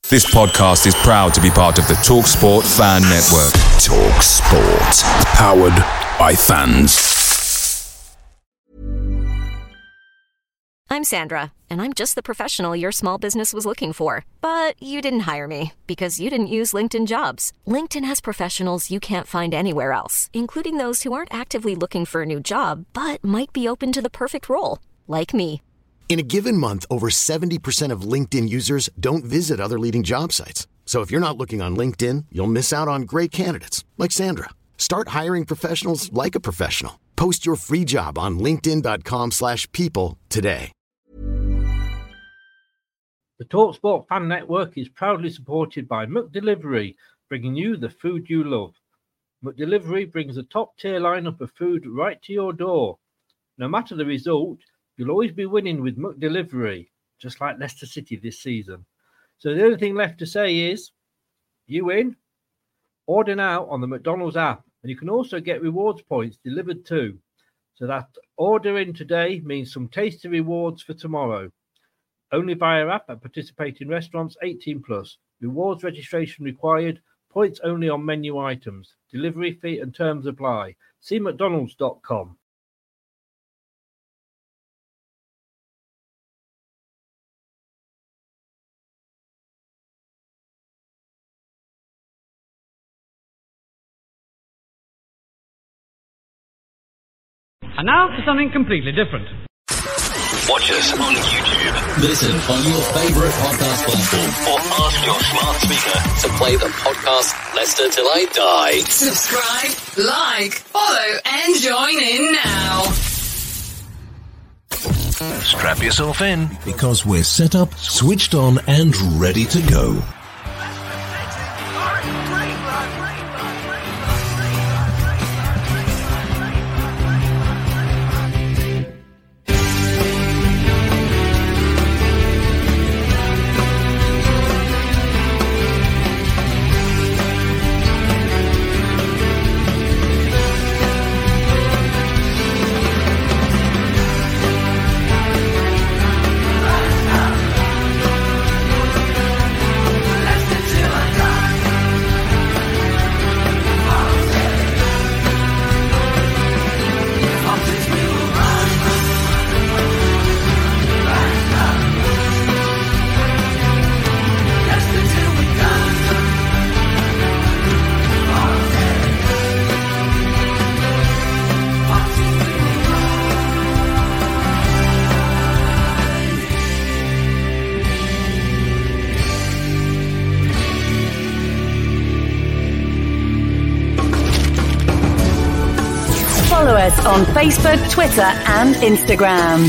This podcast is proud to be part of the TalkSport Fan Network. TalkSport. Powered by fans. I'm Sandra, and I'm just the professional your small business was looking for. But you didn't hire me because you didn't use LinkedIn Jobs. LinkedIn has professionals you can't find anywhere else, including those who aren't actively looking for a new job, but might be open to the perfect role, like me. In a given month, over 70% of LinkedIn users don't visit other leading job sites. So if you're not looking on LinkedIn, you'll miss out on great candidates like Sandra. Start hiring professionals like a professional. Post your free job on linkedin.com/people today. The TalkSport Fan Network is proudly supported by McDelivery, bringing you the food you love. McDelivery brings a top-tier lineup of food right to your door. No matter the result, you'll always be winning with McDelivery, just like Leicester City this season. So the only thing left to say is, you win. Order now on the McDonald's app, and you can also get rewards points delivered too. So that ordering today means some tasty rewards for tomorrow. Only via app at participating restaurants, 18+. Rewards registration required. Points only on menu items. Delivery fee and terms apply. See mcdonalds.com. And now for something completely different. Watch us on YouTube. Listen on your favourite podcast platform. Or ask your smart speaker to play the podcast Leicester Till I Die. Subscribe, like, follow, and join in now. Strap yourself in. Because we're set up, switched on, and ready to go. Follow us on Facebook, Twitter, and Instagram.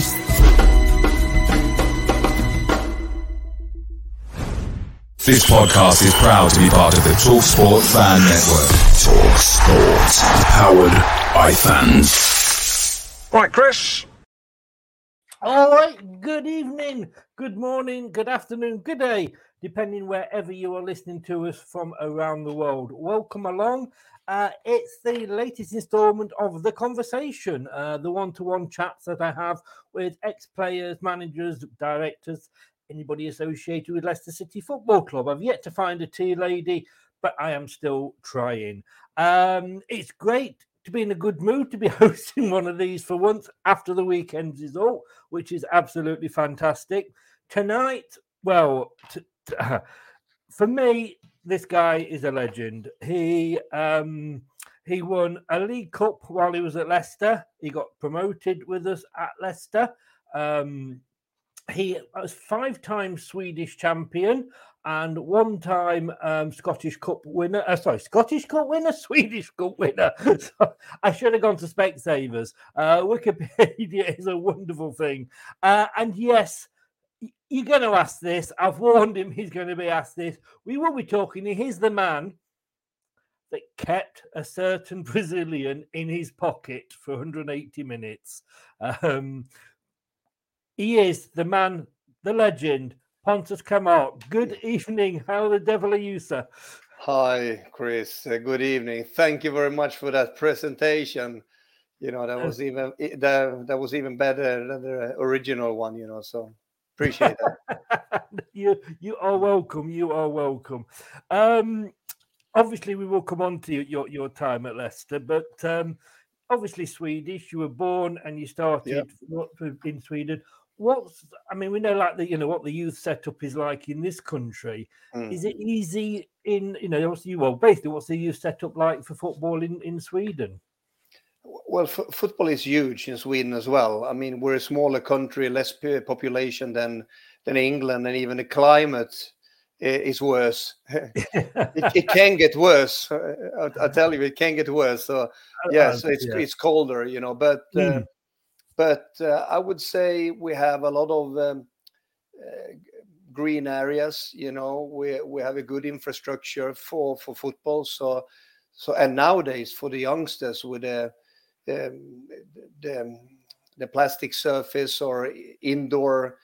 This podcast is proud to be part of the TalkSport Fan Network. TalkSport. Powered by fans. Right, Chris. All right, good evening, good morning, good afternoon, good day, depending wherever you are listening to us from around the world. Welcome along. It's the latest installment of The Conversation, the one-to-one chats that I have with ex-players, managers, directors, anybody associated with Leicester City Football Club. I've yet to find a tea lady, but I am still trying. It's great to be in a good mood to be hosting one of these for once after the weekend's result, which is absolutely fantastic. Tonight, well, for me, this guy is a legend. He won a League Cup while he was at Leicester. He got promoted with us at Leicester. He was 5-time Swedish champion and 1-time Scottish Cup winner. Scottish Cup winner, Swedish Cup winner. So I should have gone to Specsavers. Wikipedia is a wonderful thing. And yes, you're going to ask this. I've warned him he's going to be asked this. We will be talking. He's the man that kept a certain Brazilian in his pocket for 180 minutes. He is the man, the legend, Pontus Kramar. Good evening. How the devil are you, sir? Hi, Chris. Good evening. Thank you very much for that presentation. You know, that was even better than the original one, you know, so Appreciate that. You are welcome. You are welcome. Obviously, we will come on to your time at Leicester, but obviously Swedish. You were born and you started in Sweden. We know like what the youth setup is like in this country. Is it easy obviously, basically what's the youth setup like for football in Sweden? Well, football is huge in Sweden as well. I mean, we're a smaller country, less population than England, and even the climate is worse. it can get worse. I tell you, it can get worse. So yes, it's colder, but I would say we have a lot of green areas. We have a good infrastructure for football. So and nowadays for the youngsters with the plastic surface or indoor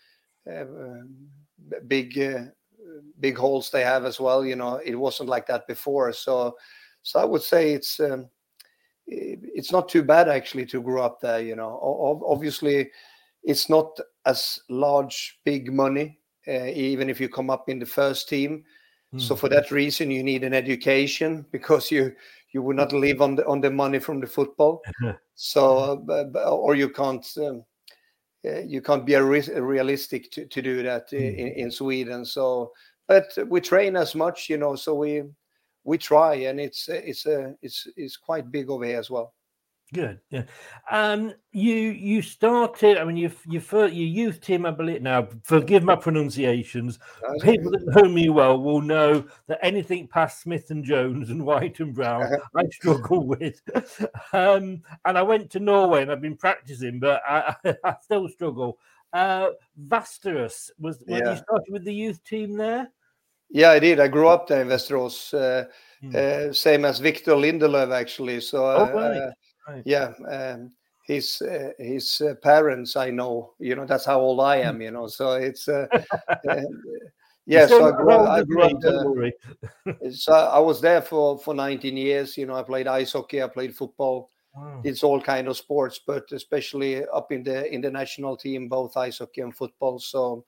big holes they have as well. It wasn't like that before. So I would say it's not too bad actually to grow up there. Obviously it's not as big money, even if you come up in the first team. So for that reason, you need an education because you would not live on the money from the football. So or you can't be realistic to do that in Sweden. So, but we train as much, so we try, and it's quite big over here as well. Good. Yeah. You started. I mean, your youth team, I believe. Now, forgive my pronunciations. People that know me well will know that anything past Smith and Jones and White and Brown, I struggle with. And I went to Norway and I've been practicing, but I still struggle. Västerås was when you started with the youth team there. Yeah, I did. I grew up there in Västerås, same as Victor Lindelöf, actually. So. Right. Yeah, his parents, I know, that's how old I am, so it's yeah. So I grew up there. So I was there for 19 years. I played ice hockey, I played football. It's all kind of sports, but especially up in the national team, both ice hockey and football. So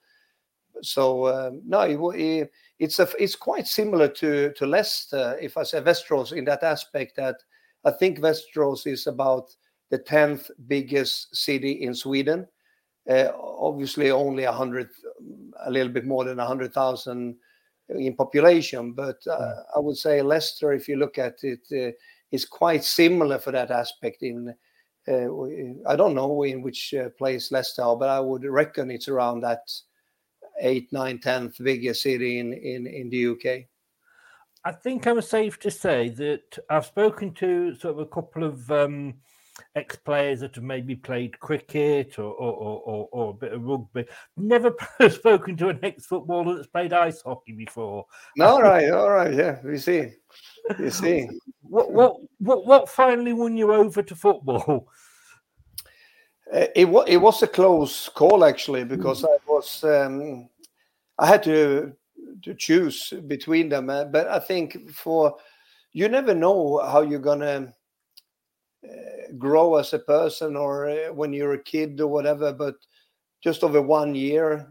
no, it's quite similar to Leicester, if I say Västerås, in that aspect that. I think Västerås is about the 10th biggest city in Sweden. Obviously, only a little bit more than 100,000 in population. But I would say Leicester, if you look at it, is quite similar for that aspect. I don't know in which place Leicester are, but I would reckon it's around that 8th, 9th, 10th biggest city in the UK. I think I'm safe to say that I've spoken to sort of a couple of ex-players that have maybe played cricket or a bit of rugby. Never spoken to an ex-footballer that's played ice hockey before. All right, yeah, we see. You see. What finally won you over to football? It was a close call actually, because I had to choose between them, but I think you never know how you're gonna grow as a person or when you're a kid or whatever, but just over 1 year,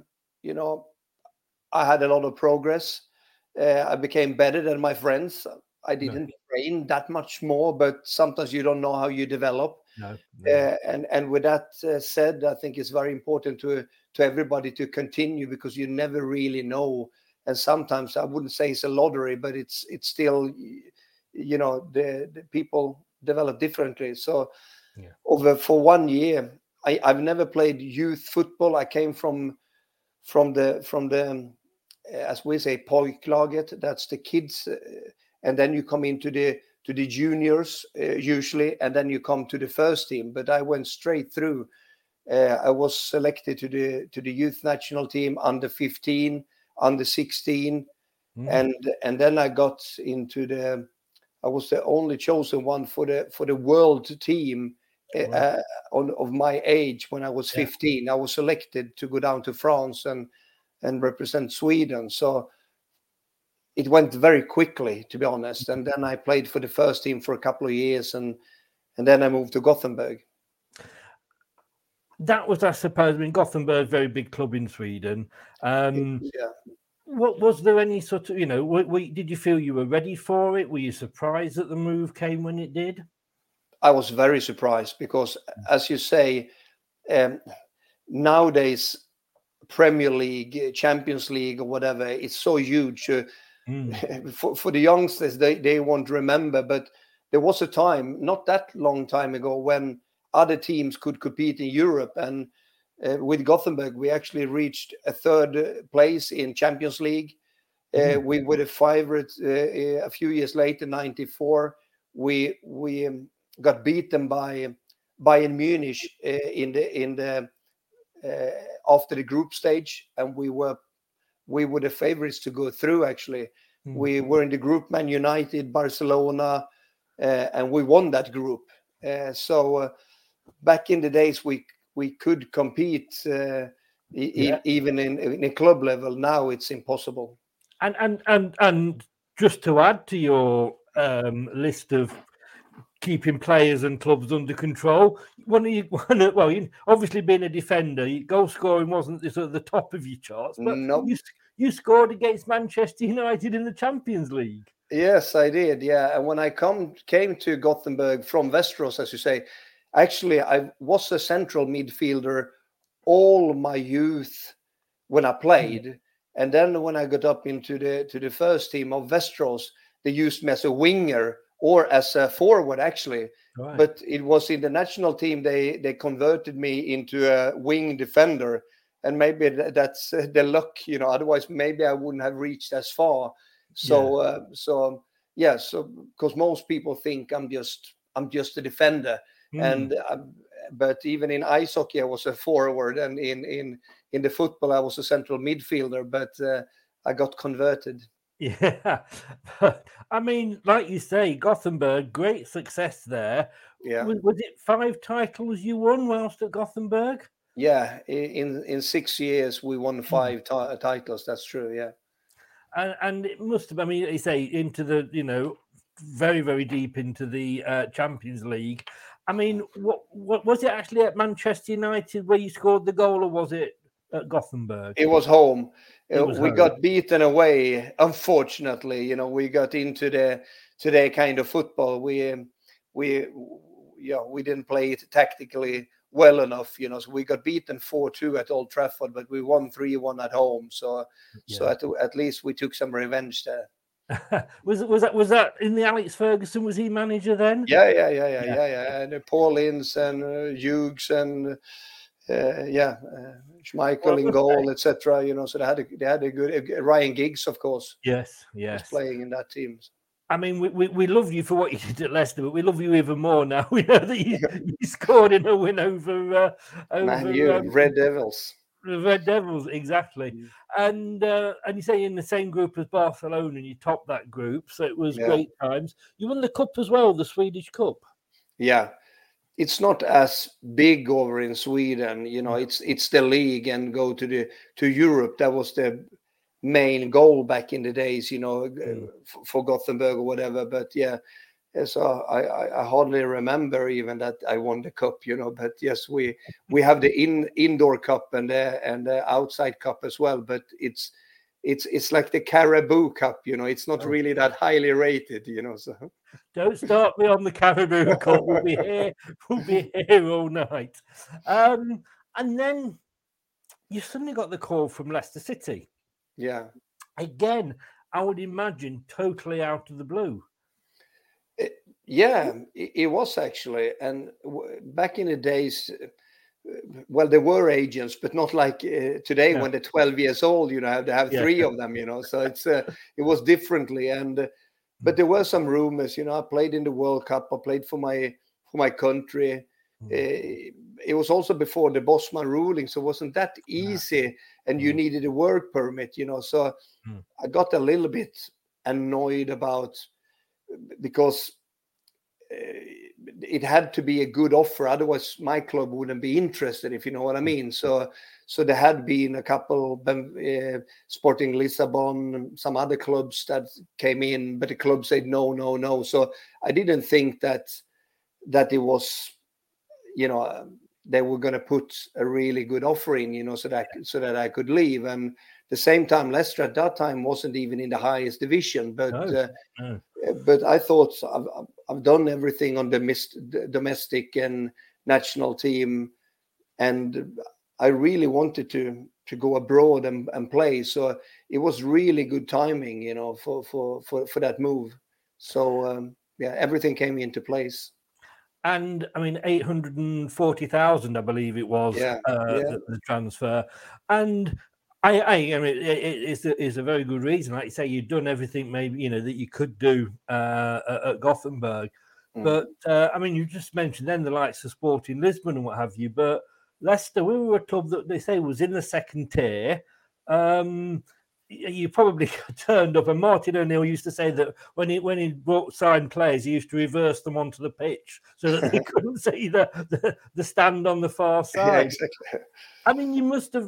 I had a lot of progress. I became better than my friends. I didn't train that much more, but sometimes you don't know how you develop. No. And with that said, I think it's very important to everybody to continue, because you never really know. And sometimes I wouldn't say it's a lottery, but it's still, the people develop differently. So for 1 year, I've never played youth football. I came from the as we say pojklaget, that's the kids, and then you come into the juniors usually, and then you come to the first team. But I went straight through. I was selected to the youth national team, under 15. Under 16, and then I got into I was the only chosen one for the world team of my age when I was 15. I was selected to go down to France and represent Sweden. So it went very quickly, to be honest. And then I played for the first team for a couple of years, and then I moved to Gothenburg. that was, I suppose, I mean, Gothenburg, very big club in Sweden. What was there any sort of, did you feel you were ready for it? Were you surprised that the move came when it did? I was very surprised because, as you say, nowadays Premier League, Champions League, or whatever, it's so huge. For the youngsters, they won't remember, but there was a time, not that long time ago, when other teams could compete in Europe, and with Gothenburg, we actually reached a third place in Champions League. We were the favorite a few years later, 94. We got beaten by Bayern Munich in the after the group stage, and we were the favorites to go through. Actually, we were in the group, Man United, Barcelona, and we won that group. So back in the days, we could compete even in a club level. Now it's impossible. And just to add to your list of keeping players and clubs under control, obviously being a defender, goal scoring wasn't at the top of your charts, but you scored against Manchester United in the Champions League. Yes, I did. Yeah, and when I came to Gothenburg from Västerås, as you say, actually I was a central midfielder all my youth when I played. And then when I got up into the first team of Västerås, they used me as a winger or as a forward, actually. Right. But it was in the national team they converted me into a wing defender, and maybe that's the luck, Otherwise, maybe I wouldn't have reached as far. So, because most people think I'm just a defender, and but even in ice hockey I was a forward, and in the football I was a central midfielder, but I got converted. Yeah, I mean, like you say, Gothenburg, great success there. Yeah, was it 5 titles you won whilst at Gothenburg? Yeah, in 6 years we won 5 titles. That's true. Yeah, and it must have. I mean, you say into the very, very deep into the Champions League. I mean, what was it actually at Manchester United where you scored the goal, or was it at Gothenburg? It was home. We got beaten away, unfortunately. We got into the kind of football. We didn't play it tactically well enough, So we got beaten 4-2 at Old Trafford, but we won 3-1 at home. So at least we took some revenge there. was that in the Alex Ferguson? Was he manager then? Yeah. And Paul Ince and Hughes and Schmeichel in goal, etc. So they had a good Ryan Giggs, of course. Yes, was playing in that team. I mean, we love you for what you did at Leicester, but we love you even more now. We know that you scored in a win over Red Devils. The Red Devils, exactly. And you say in the same group as Barcelona, and you topped that group, so it was great times. You won the cup as well, the Swedish Cup. Yeah, it's not as big over in Sweden, It's the league, and go to Europe. That was the main goal back in the days, for Gothenburg or whatever. But so I hardly remember even that I won the cup, But yes, we have the indoor cup and the outside cup as well. But it's like the Caribou Cup, It's not really that highly rated, So don't start me on the Caribou Cup. We'll be here all night. And then you suddenly got the call from Leicester City. Yeah. Again, I would imagine totally out of the blue. It was actually. And back in the days, well, there were agents, but not like today when they're 12 years old, have to have 3 of them, So it was differently. And but there were some rumors, I played in the World Cup. I played for my country. It was also before the Bosman ruling, so it wasn't that easy, and you needed a work permit, So I got a little bit annoyed because it had to be a good offer, otherwise my club wouldn't be interested, if you know what I mean. So there had been a couple, Sporting Lisbon, some other clubs that came in, but the club said no. So I didn't think that it was, they were going to put a really good offer in, so that I could leave. And at the same time, Leicester at that time wasn't even in the highest division. But but I thought I've done everything on the domestic and national team, and I really wanted to go abroad and play. So it was really good timing, for that move. So everything came into place. And I mean, 840,000, I believe it was, the transfer. And I mean, it's a very good reason. Like you say, you've done everything maybe, that you could do at Gothenburg. But I mean, you just mentioned then the likes of Sporting Lisbon and what have you. But Leicester, we were a club that they say was in the second tier. You probably turned up, and Martin O'Neill used to say that when he signed players, he used to reverse them onto the pitch so that they couldn't see the stand on the far side. Yeah, exactly. I mean, you must have,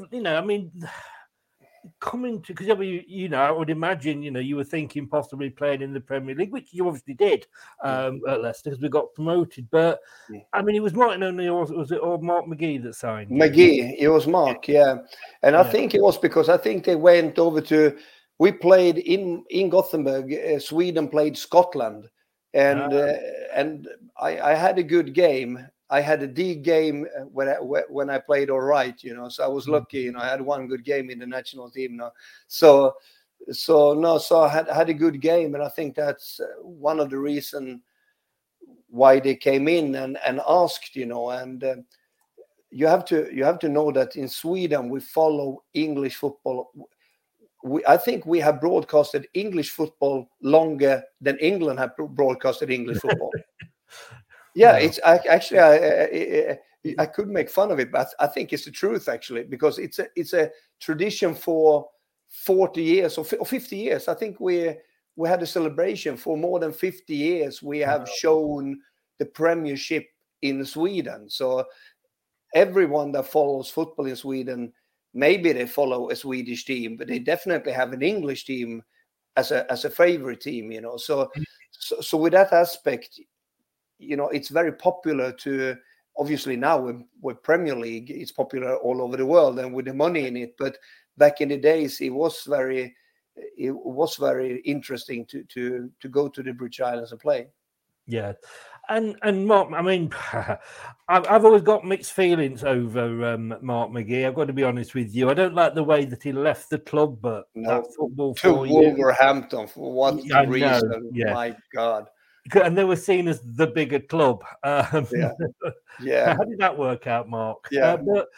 coming to, because I would imagine, you were thinking possibly playing in the Premier League, which you obviously did at Leicester because we got promoted. But I mean, it was Martin O'Neill, was it, or Mark McGee that signed? McGee, it was Mark, and I think it was because I think they went over to. We played in Gothenburg. Sweden played Scotland, and I had a good game. I had a D game when I played all right, so I was lucky, I had one good game in the national team now. So I had a good game, and I think that's one of the reasons why they came in and asked, and you have to know that in Sweden we follow English football. I think we have broadcasted English football longer than England have broadcasted English football. Yeah, it's actually I could make fun of it, but I think it's the truth actually, because it's a tradition for 40 years or 50 years. I think we had a celebration for more than 50 years. We have shown the Premiership in Sweden. So everyone that follows football in Sweden, maybe they follow a Swedish team, but they definitely have an English team as a favorite team. So with that aspect. It's very popular to, obviously now with Premier League, it's popular all over the world and with the money in it. But back in the days, it was very interesting to go to the British Islands and play. Yeah. And Mark, I mean, I've always got mixed feelings over Mark McGee. I've got to be honest with you. I don't like the way that he left the club, but that football to Wolverhampton for what reason? Yeah. My God. And they were seen as the bigger club. Yeah. How did that work out, Mark? Yeah. But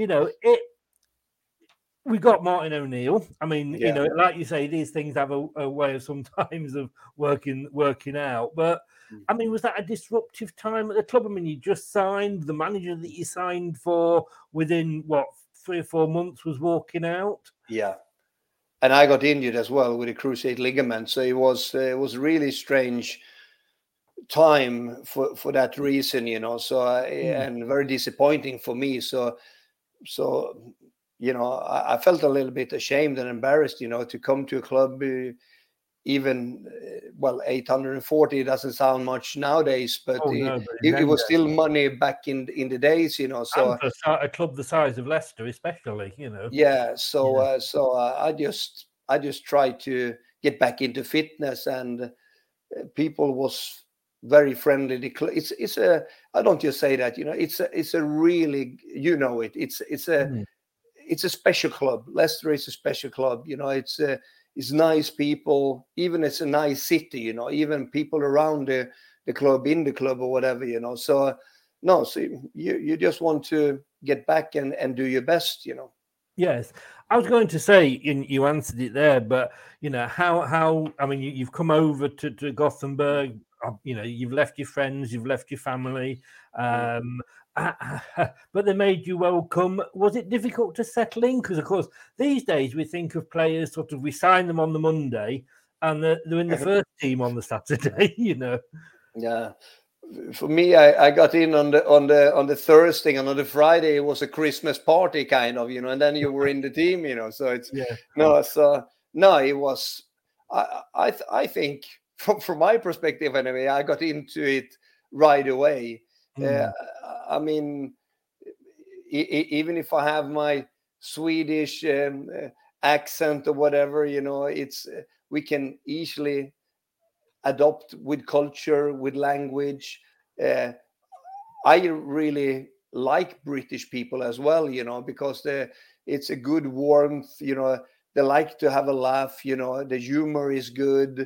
we got Martin O'Neill. I mean, like you say, these things have a way of sometimes of working out. But I mean, was that a disruptive time at the club? I mean, you just signed, the manager that you signed for within 3 or 4 months was walking out. Yeah. And I got injured as well with a cruciate ligament, so it was really strange time for that reason, so and very disappointing for me. So I felt a little bit ashamed and embarrassed, to come to a club. Even 840 doesn't sound much nowadays, but it was still money back in the days, So and for a club the size of Leicester, especially, Yeah. So I just tried to get back into fitness, and people was very friendly. It's a, I don't just say that, it's a really, it's a special club. Leicester is a special club. It's nice people. Even it's a nice city. Even people around the club, in the club or whatever. So you just want to get back and do your best. Yes, I was going to say, you answered it there, but how? I mean, you've come over to Gothenburg. You've left your friends, you've left your family, but they made you welcome. Was it difficult to settle in? Because of course, these days we think of players we sign them on the Monday, and they're in the first team on the Saturday. Yeah. For me, I got in on the Thursday, and on the Friday it was a Christmas party kind of, and then you were in the team, So it's it was. I think from my perspective anyway, I got into it right away. I mean, even if I have my Swedish accent or whatever, it's we can easily adopt with culture, with language. I really like British people as well, because it's a good warmth, they like to have a laugh, the humor is good,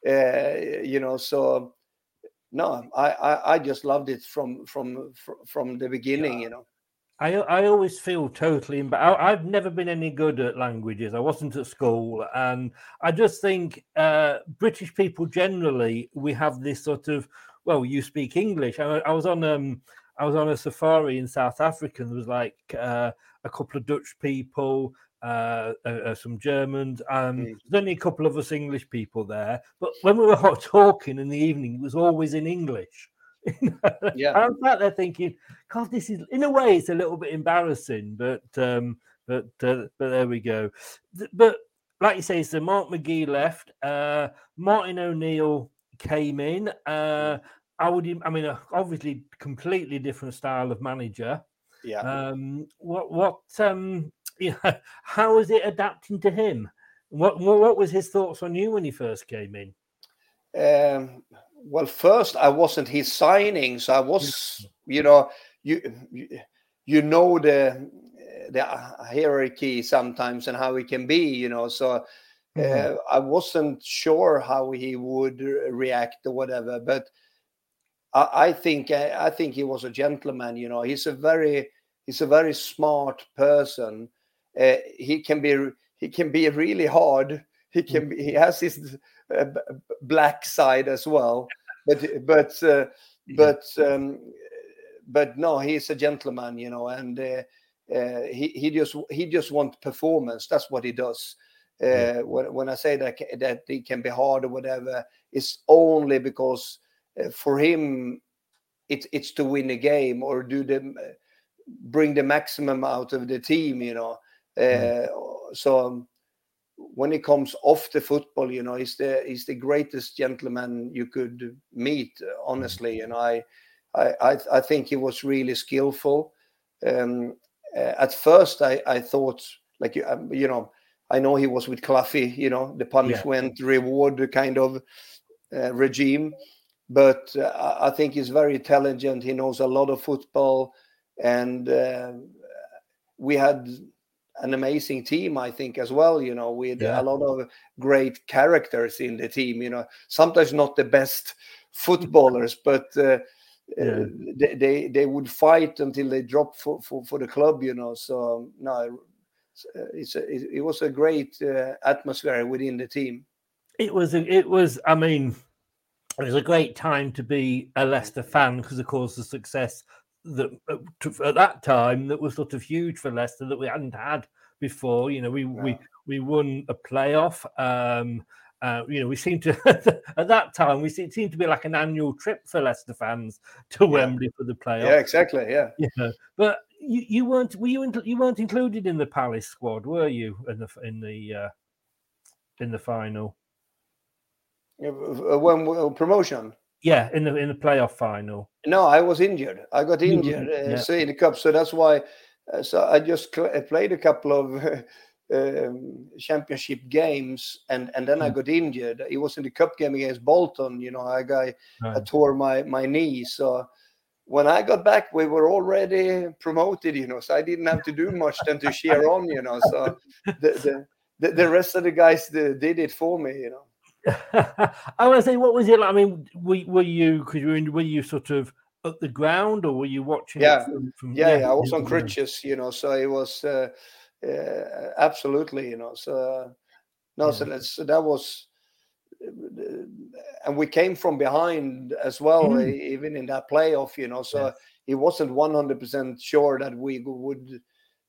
so no, I just loved it from the beginning, I always feel totally I've never been any good at languages. I wasn't at school, and I just think British people generally, we have this sort of, well, you speak English. I was on a safari in South Africa, and there was like a couple of Dutch people, some Germans, and there's only a couple of us English people there. But when we were talking in the evening, it was always in English. Yeah, I'm sat there thinking, God, this is, in a way, it's a little bit embarrassing, but there we go. But like you say, so Mark McGee left, Martin O'Neill came in. Obviously, completely different style of manager. Yeah. How was it adapting to him? What was his thoughts on you when he first came in? Well, first I wasn't his signing, so I was, you know the hierarchy sometimes and how it can be, so I wasn't sure how he would react or whatever. But I think he was a gentleman. He's a very smart person. He can be really hard. He has his black side as well, but no, he's a gentleman, and he just wants performance. That's what he does. When I say that he can be hard or whatever, it's only because for him it's to win a game or bring the maximum out of the team, so when it comes off the football, he's the greatest gentleman you could meet, honestly. And I think he was really skillful. At first, I thought, like, I know he was with Cloughie, the punishment reward kind of regime, but I think he's very intelligent. He knows a lot of football, and we had an amazing team, I think, as well, with a lot of great characters in the team, sometimes not the best footballers, but they would fight until they dropped for the club, so no, it was a great atmosphere within the team. It was a great time to be a Leicester fan, because of course the success that at that time that was sort of huge for Leicester that we hadn't had before. We won a playoff. We seemed to at that time we seemed to be like an annual trip for Leicester fans to Wembley for the playoff. Yeah, exactly. Yeah. But you weren't included in the Palace squad, were you? In the final. When promotion. Yeah, in the playoff final. No, I was injured. I got injured so in the cup. So that's why. So I just played a couple of championship games, and then I got injured. It was in the cup game against Bolton. I tore my knee. So when I got back, we were already promoted. So I didn't have to do much than to cheer on. So the rest of the guys did it for me. I want to say, what was it like? I mean, were you sort of at the ground, or were you watching? Yeah, I was on crutches, so it was absolutely, so no, so that was, and we came from behind as well, even in that playoff, so it wasn't 100% sure that we would,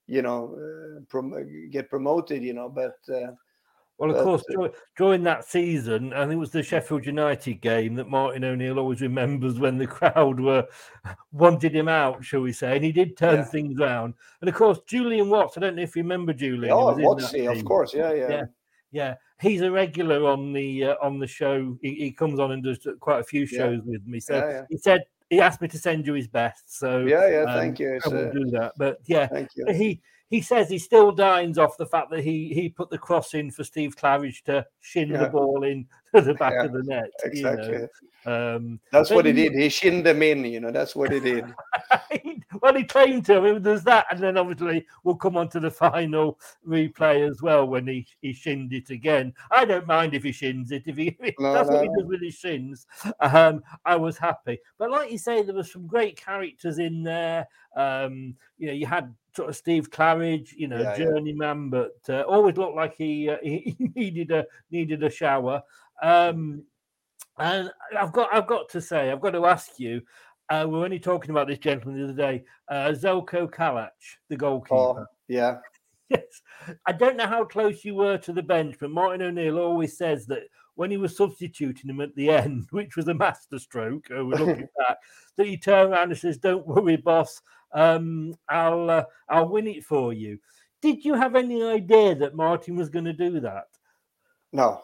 get promoted, but. Well, of course, during that season, I think it was the Sheffield United game that Martin O'Neill always remembers, when the crowd wanted him out, shall we say, and he did turn things around. And of course, Julian Watts, I don't know if you remember Julian. Oh, Wattsy, of course, yeah. He's a regular on the show. He comes on and does quite a few shows with me. So he said he asked me to send you his best. So thank you. I will do that. But yeah, thank you. He says he still dines off the fact that he put the cross in for Steve Claridge to shin the ball in to the back of the net. Exactly. That's what he did. He shinned them in. That's what he did. Well, he claimed to. I mean, there's that, and then obviously we'll come on to the final replay as well when he shinned it again. I don't mind if he shins it. If that's what he does with his shins, I was happy. But like you say, there were some great characters in there. You had sort of Steve Claridge, journeyman, but always looked like he needed a shower. And I've got to say, I've got to ask you. We were only talking about this gentleman the other day, Zeljko Kalac, the goalkeeper. Oh, yeah. Yes. I don't know how close you were to the bench, but Martin O'Neill always says that when he was substituting him at the end, which was a masterstroke, we're looking back, that he turned around and says, "Don't worry, boss, I'll win it for you." Did you have any idea that Martin was going to do that? No,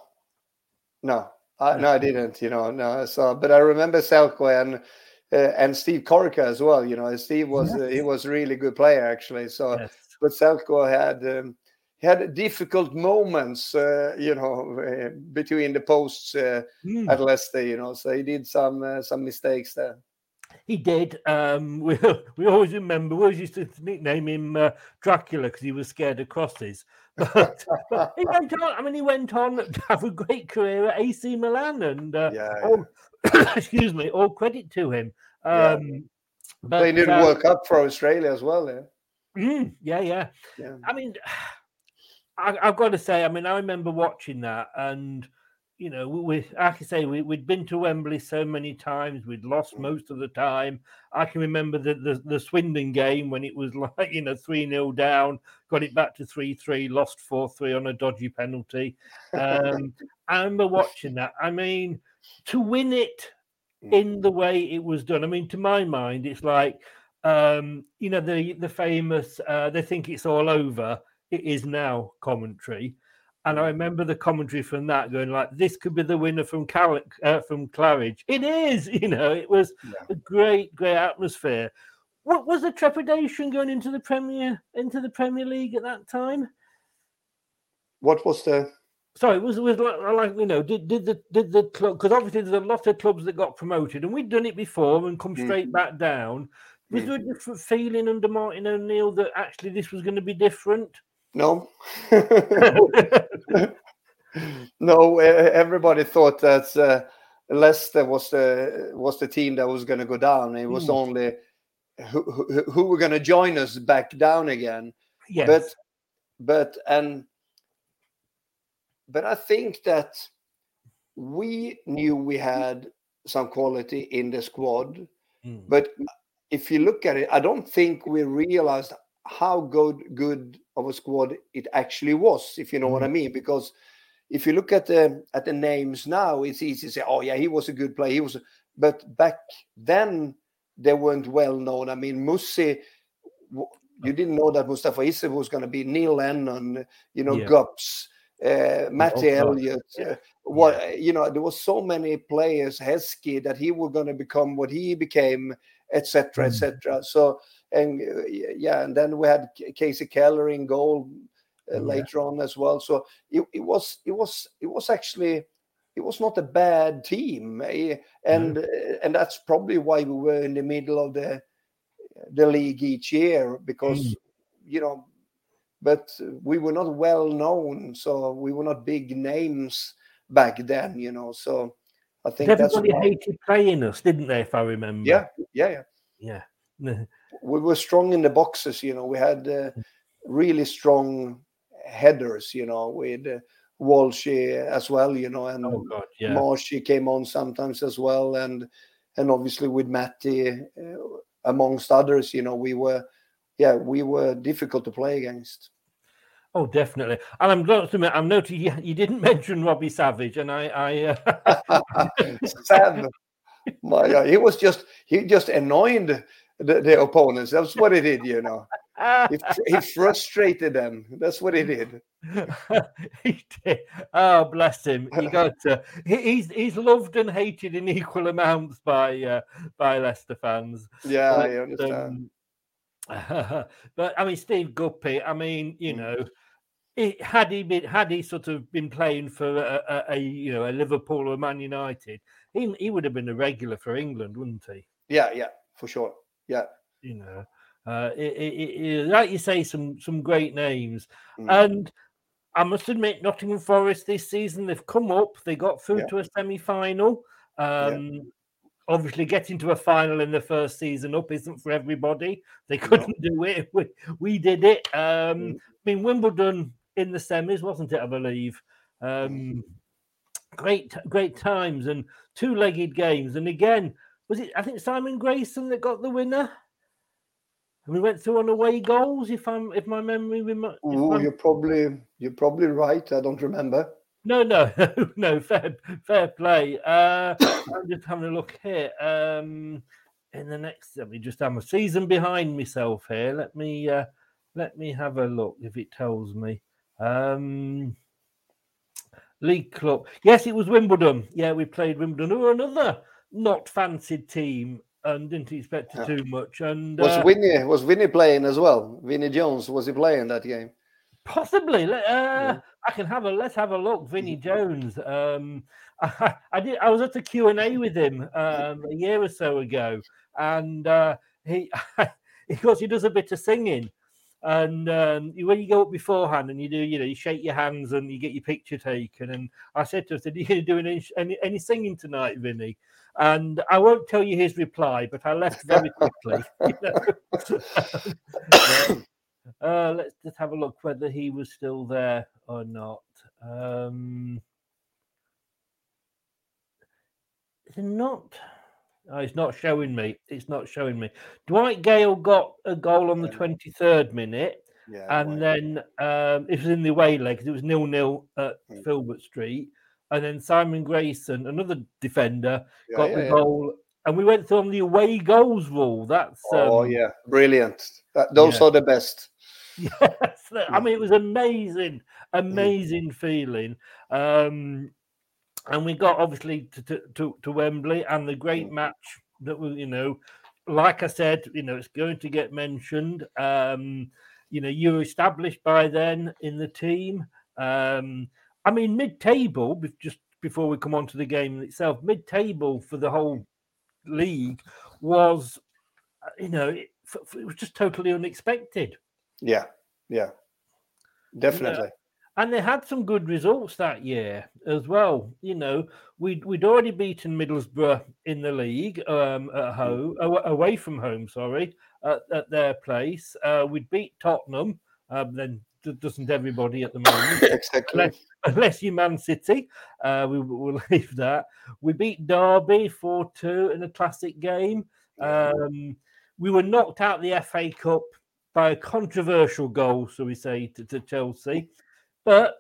I didn't. No. So, but I remember Zeljko and Steve Korka as well. Steve was he was a really good player actually. So, yes. But Zeljko had difficult moments, between the posts at Leicester. So he did some mistakes there. He did. We always remember. We always used to nickname him Dracula because he was scared of crosses. But he went on. I mean, he went on to have a great career at AC Milan, and excuse me, all credit to him. But they did World Cup for Australia as well. Yeah. I mean, I've got to say, I remember watching that, and like I say, we'd been to Wembley so many times, we'd lost most of the time. I can remember the Swindon game when it was like 3-0 down, got it back to 3-3, lost 4-3 on a dodgy penalty. I remember watching that. To win it in the way it was done, to my mind, it's like the famous "they think it's all over, it is now" commentary. And I remember the commentary from that going like, "This could be the winner from Claridge." It is, it was a great atmosphere. What was the trepidation going into the Premier League at that time? What was the? Sorry, was did the club, because obviously there's a lot of clubs that got promoted, and we'd done it before and come straight back down. Was there a different feeling under Martin O'Neill that actually this was going to be different? No. No, everybody thought that Leicester was the team that was going to go down. It was only who were going to join us back down again. Yes. But I think that we knew we had some quality in the squad. But if you look at it, I don't think we realized how good of a squad it actually was, if you know what I mean. Because if you look at the names now, it's easy to say, "Oh yeah, he was a good player." But back then they weren't well known. Mussi, you didn't know that Mustafa Issa was going to be Neil Lennon, Gups, Matty Elliott. There was so many players, Heskey, that he was going to become what he became, etc., etc. So. And then we had Casey Keller in goal later on as well. So it was not a bad team, and that's probably why we were in the middle of the league each year, because but we were not well known, so we were not big names back then, So I think everybody hated playing us, didn't they? If I remember. Yeah. We were strong in the boxes, We had really strong headers, with Walshy as well, and Marshy came on sometimes as well, and obviously with Matty, amongst others, we were difficult to play against. Oh, definitely. And I'm glad to admit, I'm noting you didn't mention Robbie Savage, and I Sav, he just annoyed the opponents. That's what he did, He frustrated them. That's what he did. He did. Oh, bless him. You got to. He's loved and hated in equal amounts by Leicester fans. Yeah, but, I understand. But I mean, Steve Guppy. I mean, you know, had he sort of been playing for a Liverpool or Man United, he would have been a regular for England, wouldn't he? Yeah, for sure. Yeah, you know, like you say, some great names, and I must admit, Nottingham Forest this season, they've come up. They got through to a semi-final. Obviously, getting to a final in the first season up isn't for everybody. They couldn't do it. We did it. I mean, Wimbledon in the semis, wasn't it? I believe. Great times and two-legged games. And again, was it? I think Simon Grayson that got the winner. And we went through on away goals. If my memory, you're probably right. I don't remember. No. Fair play. I'm just having a look here. In the next, let me just have a season behind myself here. Let me have a look if it tells me. League club. Yes, it was Wimbledon. Yeah, we played Wimbledon. Who were another not fancied team and didn't expect too much. And was Vinny playing as well? Vinny Jones, was he playing that game? Possibly. Let's have a look. Vinny Jones. I was at the Q&A with him a year or so ago, and he does a bit of singing. And when you go up beforehand and you do, you shake your hands and you get your picture taken. And I said to him, "Are you doing any singing tonight, Vinny?" And I won't tell you his reply, but I left very quickly. Let's just have a look whether he was still there or not. Is it not? Oh, it's not showing me. Dwight Gale got a goal on the 23rd minute, and then it was in the away leg because it was 0-0 at Filbert Street. And then Simon Grayson, another defender, got the goal. And we went through on the away goals rule. That's brilliant. Those are the best. Yes, I mean, it was amazing feeling. And we got obviously to Wembley and the great match that was, like I said, it's going to get mentioned. You were established by then in the team. I mean, mid-table, just before we come on to the game itself, mid-table for the whole league was, it was just totally unexpected. Yeah, definitely. And they had some good results that year as well. We'd already beaten Middlesbrough in the league away from home, at their place. We'd beat Tottenham, then doesn't everybody at the moment? Exactly. Unless you're Man City. We'll leave that. We beat Derby 4-2 in a classic game. We were knocked out the FA Cup by a controversial goal, so we say, to Chelsea. But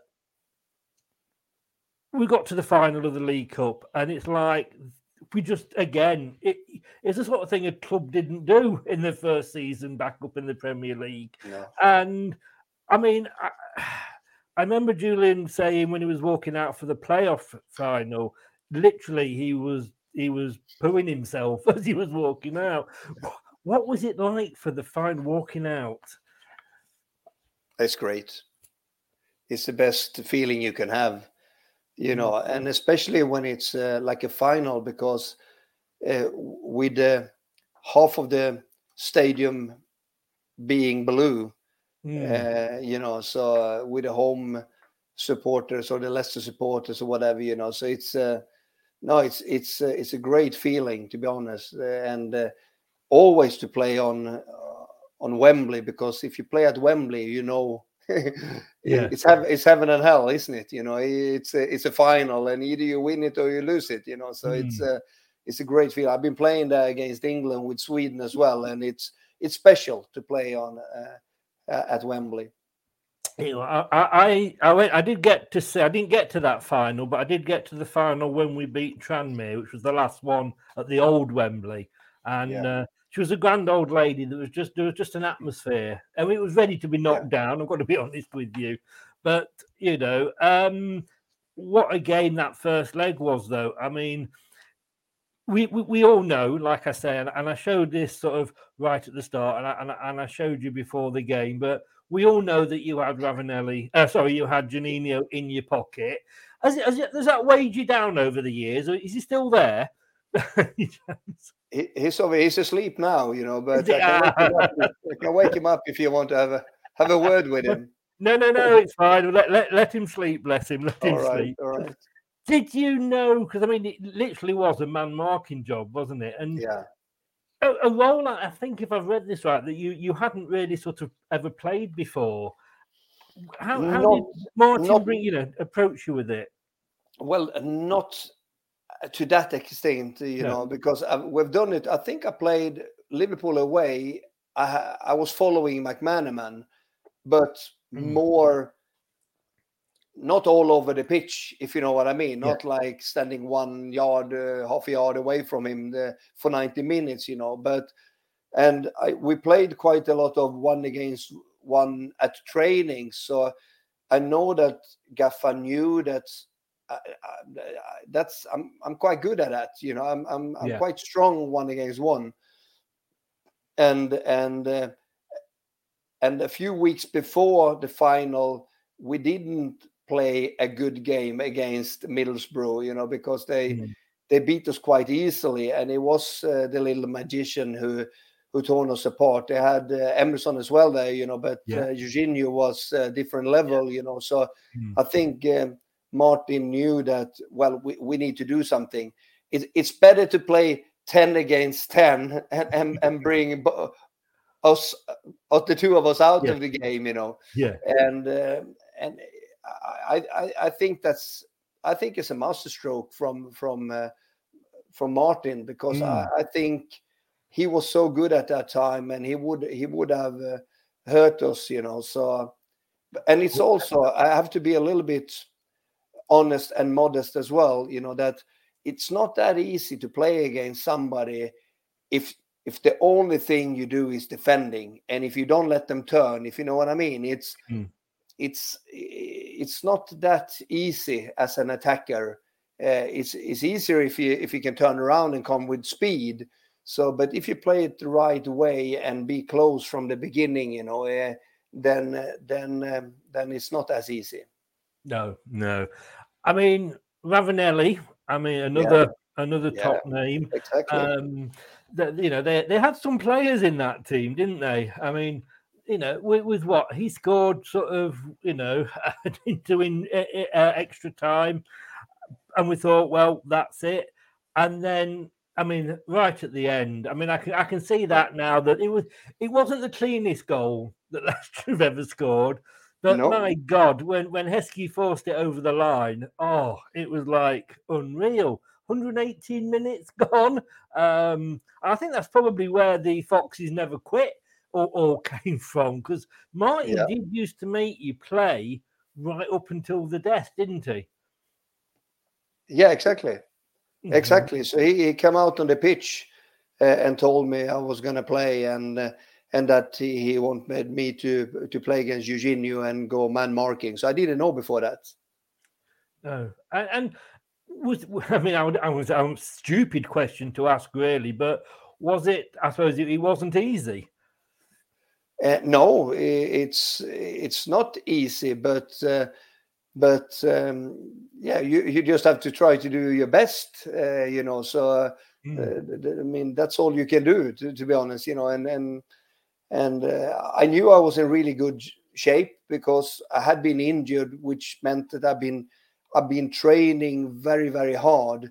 we got to the final of the League Cup, and it's like we just, again, it's the sort of thing a club didn't do in the first season back up in the Premier League. No. And, I mean, I remember Julian saying when he was walking out for the playoff final, literally he was pooing himself as he was walking out. What was it like for the final walking out? It's great. It's the best feeling you can have, and especially when it's like a final, because with half of the stadium being blue, so with the home supporters or the Leicester supporters or whatever, so it's it's a great feeling, to be honest, and always to play on Wembley, because if you play at Wembley, it's heaven and hell, isn't it? It's a final, and either you win it or you lose it. So it's a great feel. I've been playing there against England with Sweden as well, and it's special to play on at Wembley. I did get to say, I didn't get to that final, but I did get to the final when we beat Tranmere, which was the last one at the old Wembley. And she was a grand old lady. There was just an atmosphere, and it was ready to be knocked down. I've got to be honest with you, but what a game that first leg was, though. I mean, we all know, like I say, and I showed this sort of right at the start, and I showed you before the game, but we all know that you had you had Juninho in your pocket. Has that weighed you down over the years, or is he still there? He's asleep now, but I can wake him up if you want to have a word with him. No, it's fine. Let him sleep, bless him. Let him sleep. All right. Did you know? Because I mean, it literally was a man marking job, wasn't it? And a role, I think, if I've read this right, that you hadn't really sort of ever played before. How did Martin approach you with it? Well, not to that extent, because we've done it. I think I played Liverpool away. I was following McManaman, but more. Not all over the pitch, if you know what I mean. Not like standing 1 yard, half a yard away from him for 90 minutes, But we played quite a lot of 1-against-1 at training, so I know that Gaffa knew that. I'm quite good at that, I'm quite strong 1-against-1, and a few weeks before the final, we didn't play a good game against Middlesbrough, because they beat us quite easily, and it was the little magician who torn us apart. They had Emerson as well there, but Jorginho was a different level, so I think Martin knew that, well, we need to do something. It's better to play 10 against 10 and bring us, the two of us out of the game, and I think it's a masterstroke from Martin, because I think he was so good at that time, and he would have hurt us, So, and it's also, I have to be a little bit honest and modest as well, that it's not that easy to play against somebody if the only thing you do is defending, and if you don't let them turn, if you know what I mean. It's not that easy as an attacker. It's easier if you can turn around and come with speed. So, but if you play it the right way and be close from the beginning, then it's not as easy. No. I mean, Ravanelli. I mean, another top name. Exactly. They had some players in that team, didn't they? I mean, with what he scored, sort of, into extra time, and we thought, well, that's it. And then, I mean, right at the end, I mean, I can see that now, that it wasn't the cleanest goal that Leicester have ever scored. But my God, when Heskey forced it over the line, it was like unreal. 118 minutes gone. I think that's probably where the Foxes never quit all came from, because Martin did used to make you play right up until the death, didn't he? Yeah, exactly. Mm-hmm. Exactly. So he came out on the pitch and told me I was going to play, and that he wanted me to play against Jorginho and go man marking. So I didn't know before that. No, and I mean, I was a stupid question to ask, really, but was it? I suppose it wasn't easy. No, it's not easy, but you just have to try to do your best, So I mean, that's all you can do, to be honest, And I knew I was in really good shape because I had been injured, which meant that I've been training very, very hard,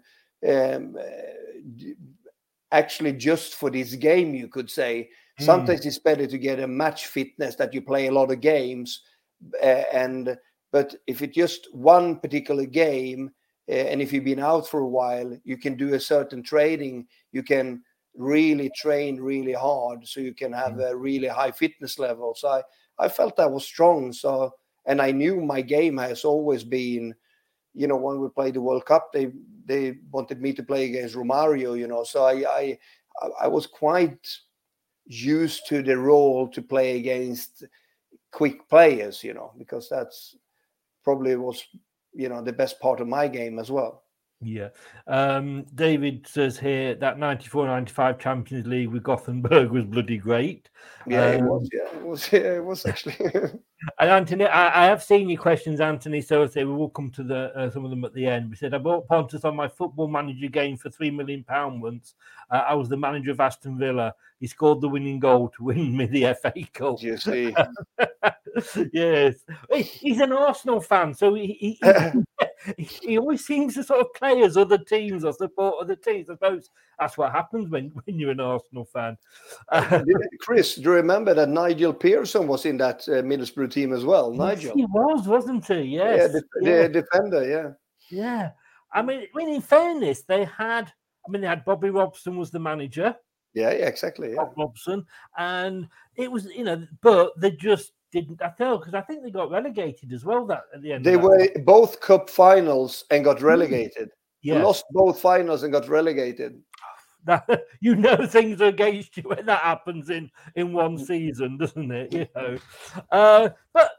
actually just for this game, you could say. Sometimes it's better to get a match fitness that you play a lot of games, but if it's just one particular game, and if you've been out for a while, you can do a certain training. You can really train really hard, so you can have a really high fitness level. So I felt I was strong. So, and I knew my game has always been, when we played the World Cup, they wanted me to play against Romario, So I was quite used to the role to play against quick players, because that's probably was, the best part of my game as well. Yeah. David says here that 94-95 Champions League with Gothenburg was bloody great. Yeah, it was. Yeah, it was actually. And Anthony, I have seen your questions, Anthony. So I say we will come to some of them at the end. We said I bought Pontus on my Football Manager game for £3 million once. I was the manager of Aston Villa. He scored the winning goal to win me the FA Cup. You see. Yes, he's an Arsenal fan, so he always seems to sort of play as other teams or support other teams. I suppose that's what happens when you're an Arsenal fan. Chris, do you remember that Nigel Pearson was in that Middlesbrough team as well? Nigel, he was, wasn't he? Yes, the defender. Yeah, yeah. I mean, in fairness, they had Bobby Robson was the manager. Yeah, exactly. Yeah. Bob Robson, and it was but they just didn't. I feel because I think they got relegated as well. That at the end, they were both cup finals and got relegated. Yeah, they lost both finals and got relegated. Things are against you when that happens in one season, doesn't it? But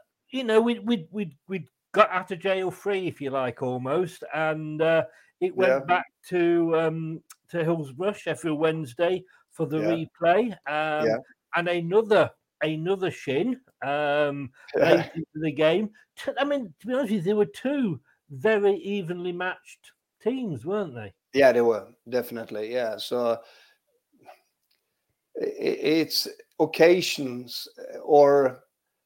we got out of jail free, if you like, almost, and it went back to Hillsborough, Sheffield Wednesday for the replay, and another shin late into the game. I mean, to be honest with you, there were two very evenly matched teams, weren't they? Yeah, they were, definitely. Yeah, so it's occasions or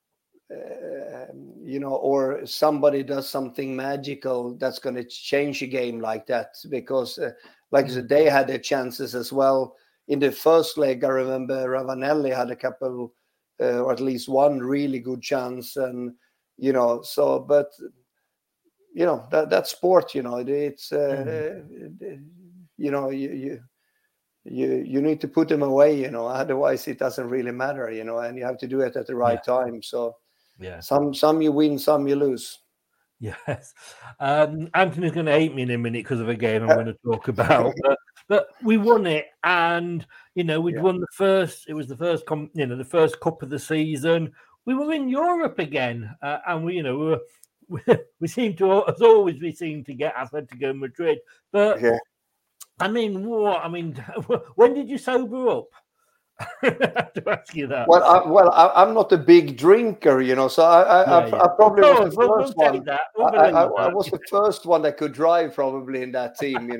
or somebody does something magical that's going to change a game like that, because like I said, they had their chances as well. In the first leg, I remember Ravanelli had a couple or at least one really good chance, and but that sport, it's you need to put them away, otherwise it doesn't really matter, and you have to do it at the right time. So some you win, some you lose. Yes. Anthony's going to hate me in a minute because of a game I'm going to talk about, but we won it, and we'd won the first. It was the first, the first cup of the season. We were in Europe again, and we seem to, as always, to get Atletico Madrid. But when did you sober up? I have to ask you that. Well, I'm not a big drinker, so I probably was the first one. I was the first one that could drive, probably, in that team,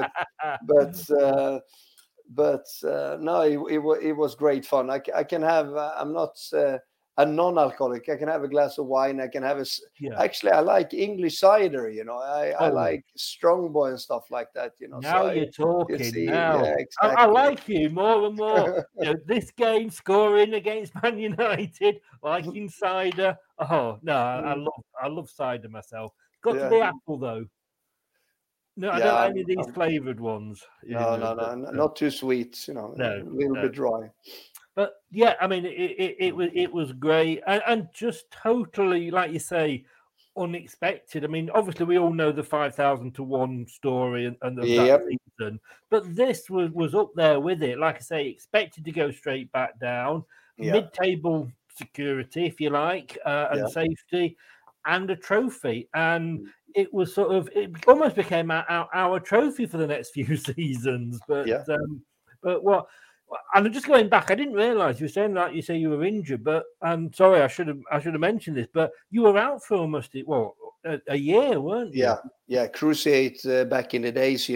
but no, it was great fun. I can have. I'm not a non-alcoholic. I can have a glass of wine. I can have actually, I like English cider. I like Strongbow and stuff like that. Now you're talking. Now exactly. I like you more and more. This game, scoring against Man United, liking cider. Oh no, I love cider myself. Got to be apple though. No, I don't like any of these flavoured ones. No, not too sweet. A little bit dry. But it was great and just totally, like you say, unexpected. I mean, obviously we all know the 5,000 to 1 story and that season, but this was up there with it. Like I say, expected to go straight back down, mid-table security, if you like, and safety, and a trophy. And it was it almost became our trophy for the next few seasons. But what? And just going back, I didn't realise you were saying you say you were injured, but I'm sorry, I should have mentioned this, but you were out for almost a year, weren't you? Yeah, Cruciate back in the days,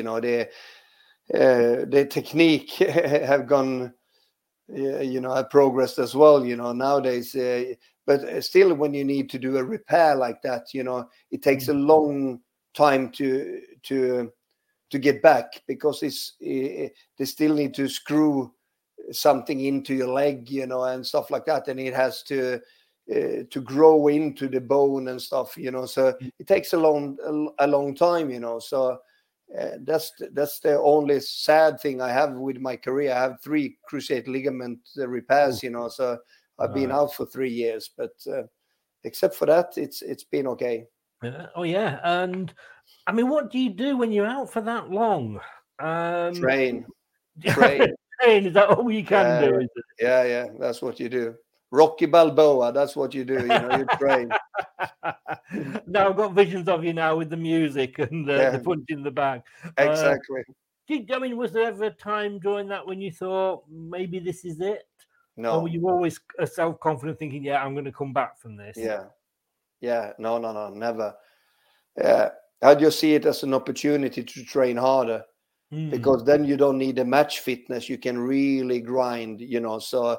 the technique have gone, have progressed as well, nowadays. But still, when you need to do a repair like that, it takes a long time to get back, because they still need to screw something into your leg, and stuff like that, and it has to grow into the bone and stuff, so it takes a long time, so that's the only sad thing I have with my career. I have 3 cruciate ligament repairs, so I've been out for 3 years, but except for that, it's been okay. And I mean, what do you do when you're out for that long? Train. train. Is that all you can do? Is it? Yeah. That's what you do. Rocky Balboa. That's what you do. You train. Now I've got visions of you now with the music and the punch in the bag. Exactly. Was there ever a time during that when you thought maybe this is it? No. Or were you always self-confident thinking, yeah, I'm going to come back from this? Yeah. No, never. I just see it as an opportunity to train harder because then you don't need a match fitness. You can really grind, So,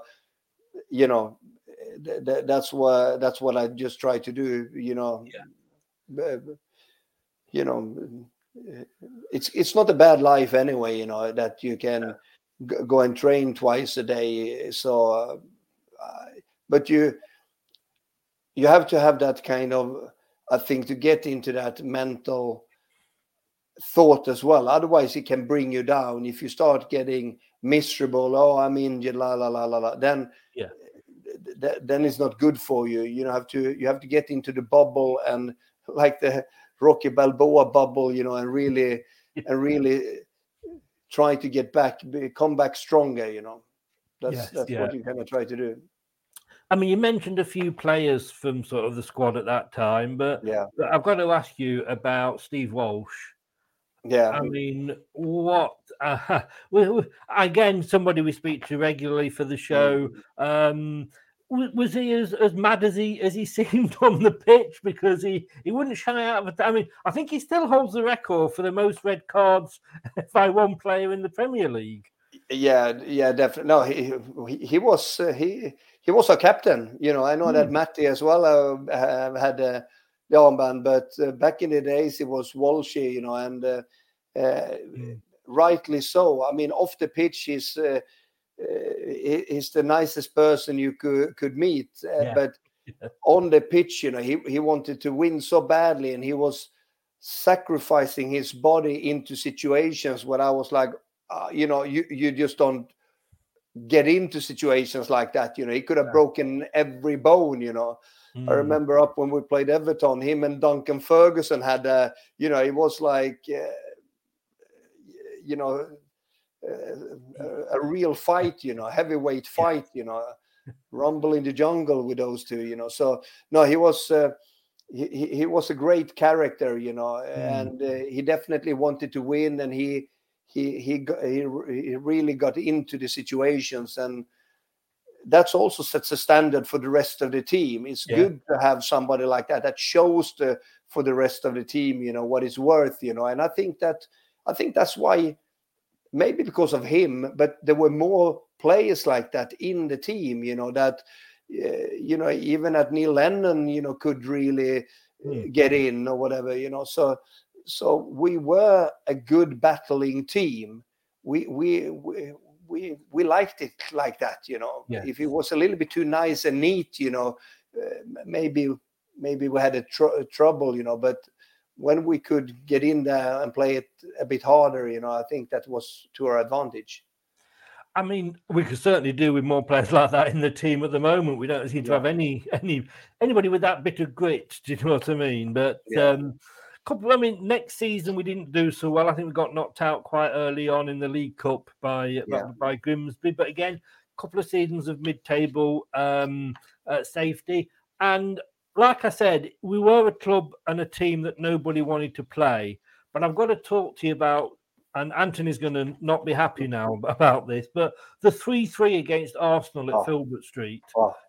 that's what I just try to do, It's not a bad life anyway, that you can go and train twice a day. So, but you have to have that kind of, I think, to get into that mental thought as well. Otherwise, it can bring you down. If you start getting miserable, I'm injured, then it's not good for you. You have to get into the bubble and like the Rocky Balboa bubble, and really try to come back stronger. That's what you're going to try to do. You mentioned a few players from sort of the squad at that time, but I've got to ask you about Steve Walsh. Yeah. What? Again, somebody we speak to regularly for the show. Was he as mad as he seemed on the pitch? Because he wouldn't shy out of it. I think he still holds the record for the most red cards by one player in the Premier League. Yeah, definitely. No, he was a captain. I know that Matty as well had the armband, but back in the days it was Walshy, and rightly so. Off the pitch he's the nicest person you could meet, but on the pitch, he wanted to win so badly, and he was sacrificing his body into situations where I was like, you just don't get into situations like that. He could have broken every bone. I remember up when we played Everton, him and Duncan Ferguson had it was like a real fight, heavyweight fight, rumble in the jungle with those two, So no, he was a great character, and he definitely wanted to win, and he really got into the situations, and that's also sets a standard for the rest of the team. It's good to have somebody like that shows for the rest of the team, what it's worth, and I think that's why, maybe because of him, but there were more players like that in the team, that even at Neil Lennon, could really get in or whatever, So we were a good battling team. We liked it like that, Yes. If it was a little bit too nice and neat, maybe we had trouble, but when we could get in there and play it a bit harder, I think that was to our advantage. We could certainly do with more players like that in the team at the moment. We don't seem to have anybody with that bit of grit. Do you know what I mean? But next season we didn't do so well. I think we got knocked out quite early on in the League Cup by Grimsby. But again, a couple of seasons of mid-table safety. And like I said, we were a club and a team that nobody wanted to play. But I've got to talk to you about, and Anthony's going to not be happy now about this, but the 3-3 against Arsenal at Filbert Street.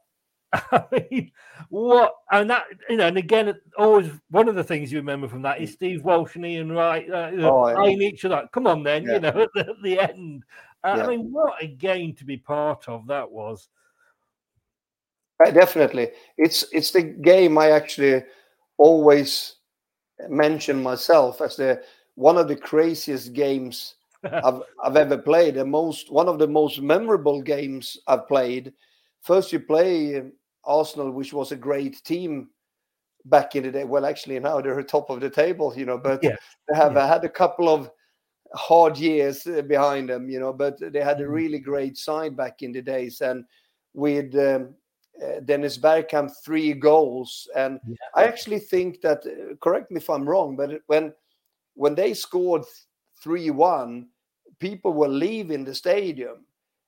What? And that, and again, always one of the things you remember from that is Steve Walsh and Ian Wright eyeing each other. Come on, then, at the end. What a game to be part of that was. Definitely, it's the game I actually always mention myself as one of the craziest games I've ever played. One of the most memorable games I've played. First, you play Arsenal, which was a great team back in the day. Well, actually, now they're top of the table, but they have had a couple of hard years behind them, but they had a really great side back in the days. And with Dennis Bergkamp, 3 goals. And I actually think that, correct me if I'm wrong, but when they scored 3-1, people were leaving the stadium.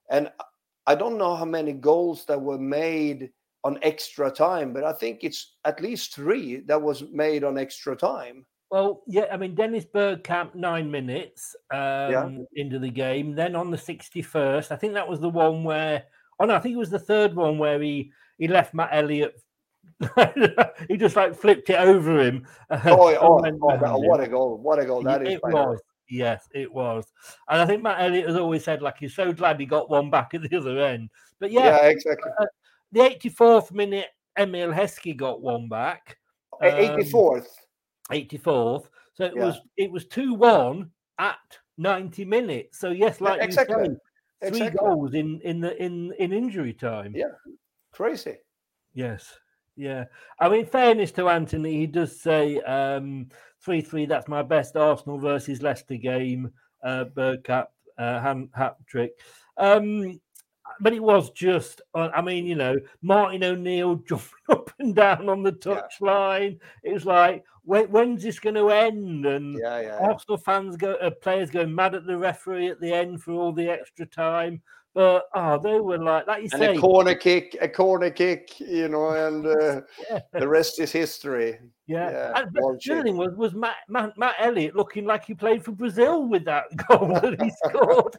And I don't know how many goals that were made on extra time, but I think it's at least 3 that was made on extra time. Well, yeah, I mean, Dennis Bergkamp, 9 minutes into the game. Then on the 61st, I think that was the one where, I think it was the third one where he left Matt Elliott. He just like flipped it over him. What a goal. What a goal that is. It was. Yes, it was. And I think Matt Elliott has always said, like, he's so glad he got one back at the other end. But yeah, exactly. The 84th minute, Emil Heskey got one back. 84th. 84th. So it was 2-1 at 90 minutes. So yes, like you say, 3 goals in injury time. Yeah, crazy. Yes, yeah. I mean, fairness to Anthony, he does say 3-3. That's my best Arsenal versus Leicester game. Bergkamp hat trick. But it was just, I mean, you know, Martin O'Neill jumping up and down on the touchline. It was like, when's this going to end? And Arsenal players going mad at the referee at the end for all the extra time. But they were like you say, a corner kick, you know, and the rest is history. And the thing was Matt Elliott looking like he played for Brazil with that goal that he scored.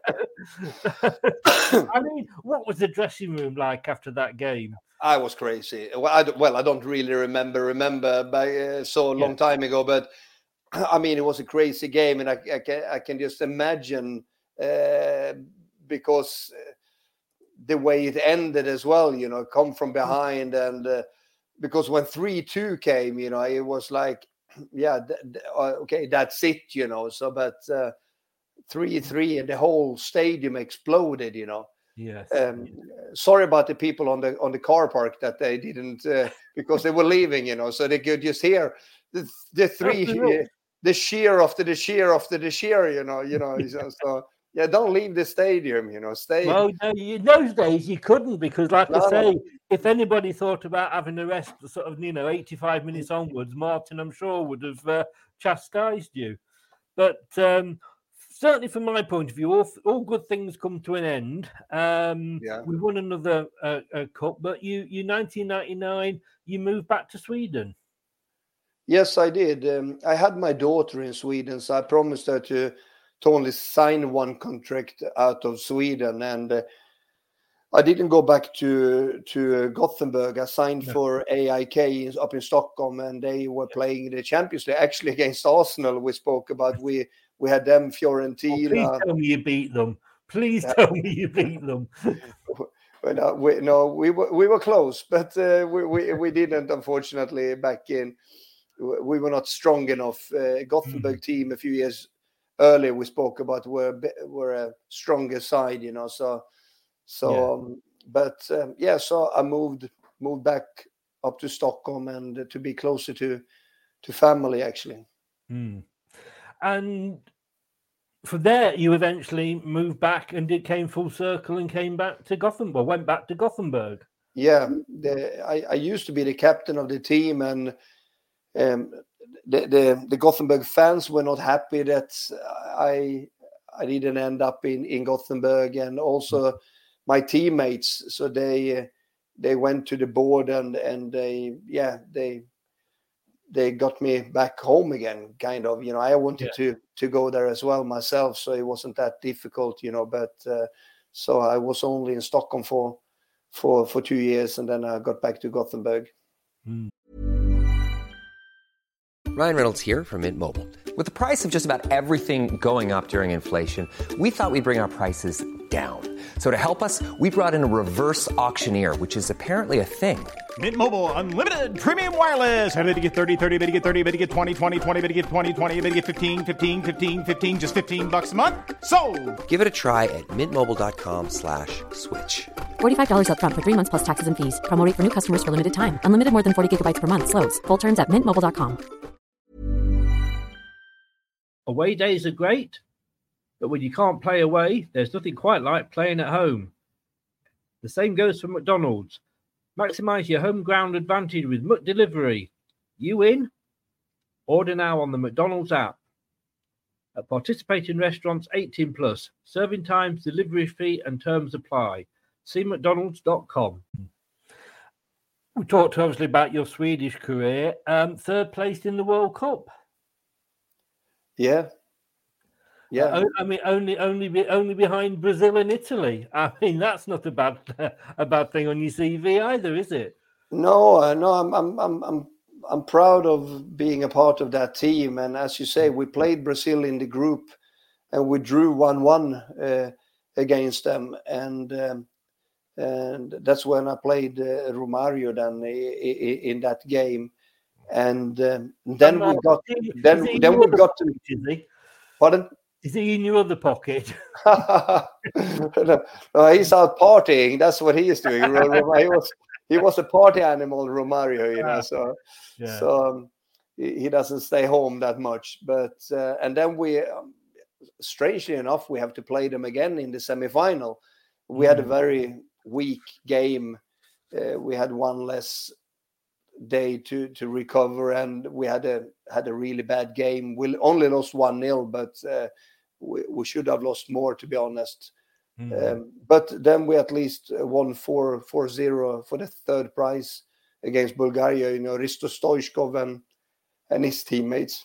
I mean, what was the dressing room like after that game? I was crazy. Well, I don't really remember by so long time ago, but I mean, it was a crazy game, and I can just imagine. Because the way it ended as well, you know, come from behind, and because when 3-2 came, you know, it was like, okay, that's it, you know. So, but 3-3 and the whole stadium exploded, you know. Yes. Sorry about the people on the car park that they didn't because they were leaving, you know, so they could just hear the three, the sheer after the sheer after the sheer, you know. So. Yeah, don't leave the stadium, you know, stay. Well, no, in those days you couldn't because, like I say, if anybody thought about having a rest sort of, 85 minutes onwards, Martin, I'm sure, would have chastised you. But certainly from my point of view, all good things come to an end. We won another cup, but you 1999, you moved back to Sweden. Yes, I did. I had my daughter in Sweden, so I promised her to only sign one contract out of Sweden, and I didn't go back to Gothenburg. I signed for AIK up in Stockholm, and they were playing the Champions League actually against Arsenal. We spoke about we had them, Fiorentina. Please tell me you beat them. Please tell me you beat them. We were close, but we didn't, unfortunately. Back in, we were not strong enough. Gothenburg team a few years earlier we spoke about were a stronger side, you know. So I moved back up to Stockholm and to be closer to family, actually. And from there, you eventually moved back and came full circle and came back to Gothenburg. Went back to Gothenburg. Yeah, I used to be the captain of the team, and the Gothenburg fans were not happy that I didn't end up in Gothenburg, and also my teammates. So they went to the board and they got me back home again, kind of. You know, I wanted to go there as well myself, so it wasn't that difficult, you know. But so I was only in Stockholm for 2 years, and then I got back to Gothenburg. Ryan Reynolds here from Mint Mobile. With the price of just about everything going up during inflation, we thought we'd bring our prices down. So to help us, we brought in a reverse auctioneer, which is apparently a thing. Mint Mobile Unlimited Premium Wireless. How to get 30, 30, bit to get 30, bit to get 20, 20, 20, bit to get 20, 20, bit to get 15, 15, 15, 15, just $15 a month? Sold! Give it a try at mintmobile.com/switch. $45 up front for 3 months plus taxes and fees. Promo rate for new customers for limited time. Unlimited more than 40 gigabytes per month. Slows full terms at mintmobile.com. Away days are great, but when you can't play away, there's nothing quite like playing at home. The same goes for McDonald's. Maximize your home ground advantage with McDelivery. You in? Order now on the McDonald's app. At participating restaurants, 18 plus. Serving times, delivery fee, and terms apply. See mcdonalds.com. We talked obviously about your Swedish career. Third place in the World Cup. Yeah. I mean, only behind Brazil and Italy. I mean, that's not a bad thing on your CV either, is it? No. I'm proud of being a part of that team. And as you say, we played Brazil in the group, and we drew 1-1 against them. And that's when I played Romario then in that game. And then we got to. Pardon? Is he in your other pocket? No, he's out partying. That's what he is doing. He was a party animal, Romario, you know. So he doesn't stay home that much. But and then we, strangely enough, we have to play them again in the semifinal. We had a very weak game. We had one less day to recover, and we had a really bad game. We only lost 1-0, but we should have lost more, to be honest. But then we at least won 4-0 for the third prize against Bulgaria. You know, Risto Stoichkov and his teammates.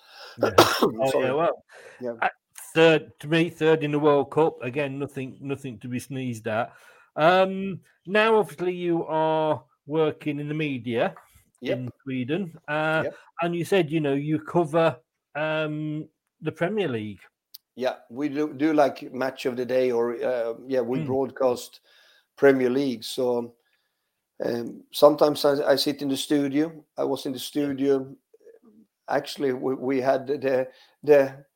Third in the World Cup again. Nothing to be sneezed at. Now, obviously, you are working in the media in Sweden, and you said you cover the Premier League. Yeah, we do like match of the day, or we broadcast Premier League. So sometimes I sit in the studio. I was in the studio. Actually, we had the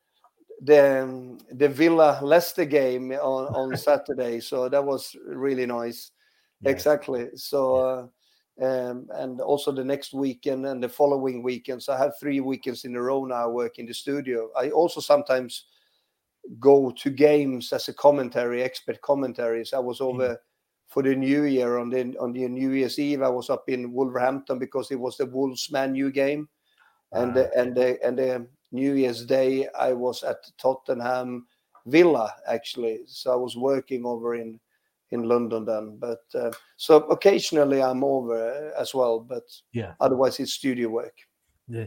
Villa Leicester game on Saturday, so that was really nice. Yes. Exactly. So and also the next weekend and the following weekend. So I have 3 weekends in a row now. I work in the studio. I also sometimes go to games as a expert commentaries. I was over for the New Year on the New Year's Eve. I was up in Wolverhampton because it was the Wolves Man U game, and the New Year's Day I was at Tottenham Villa actually. So I was working over in London then. But so occasionally I'm over as well. But otherwise it's studio work. Yeah.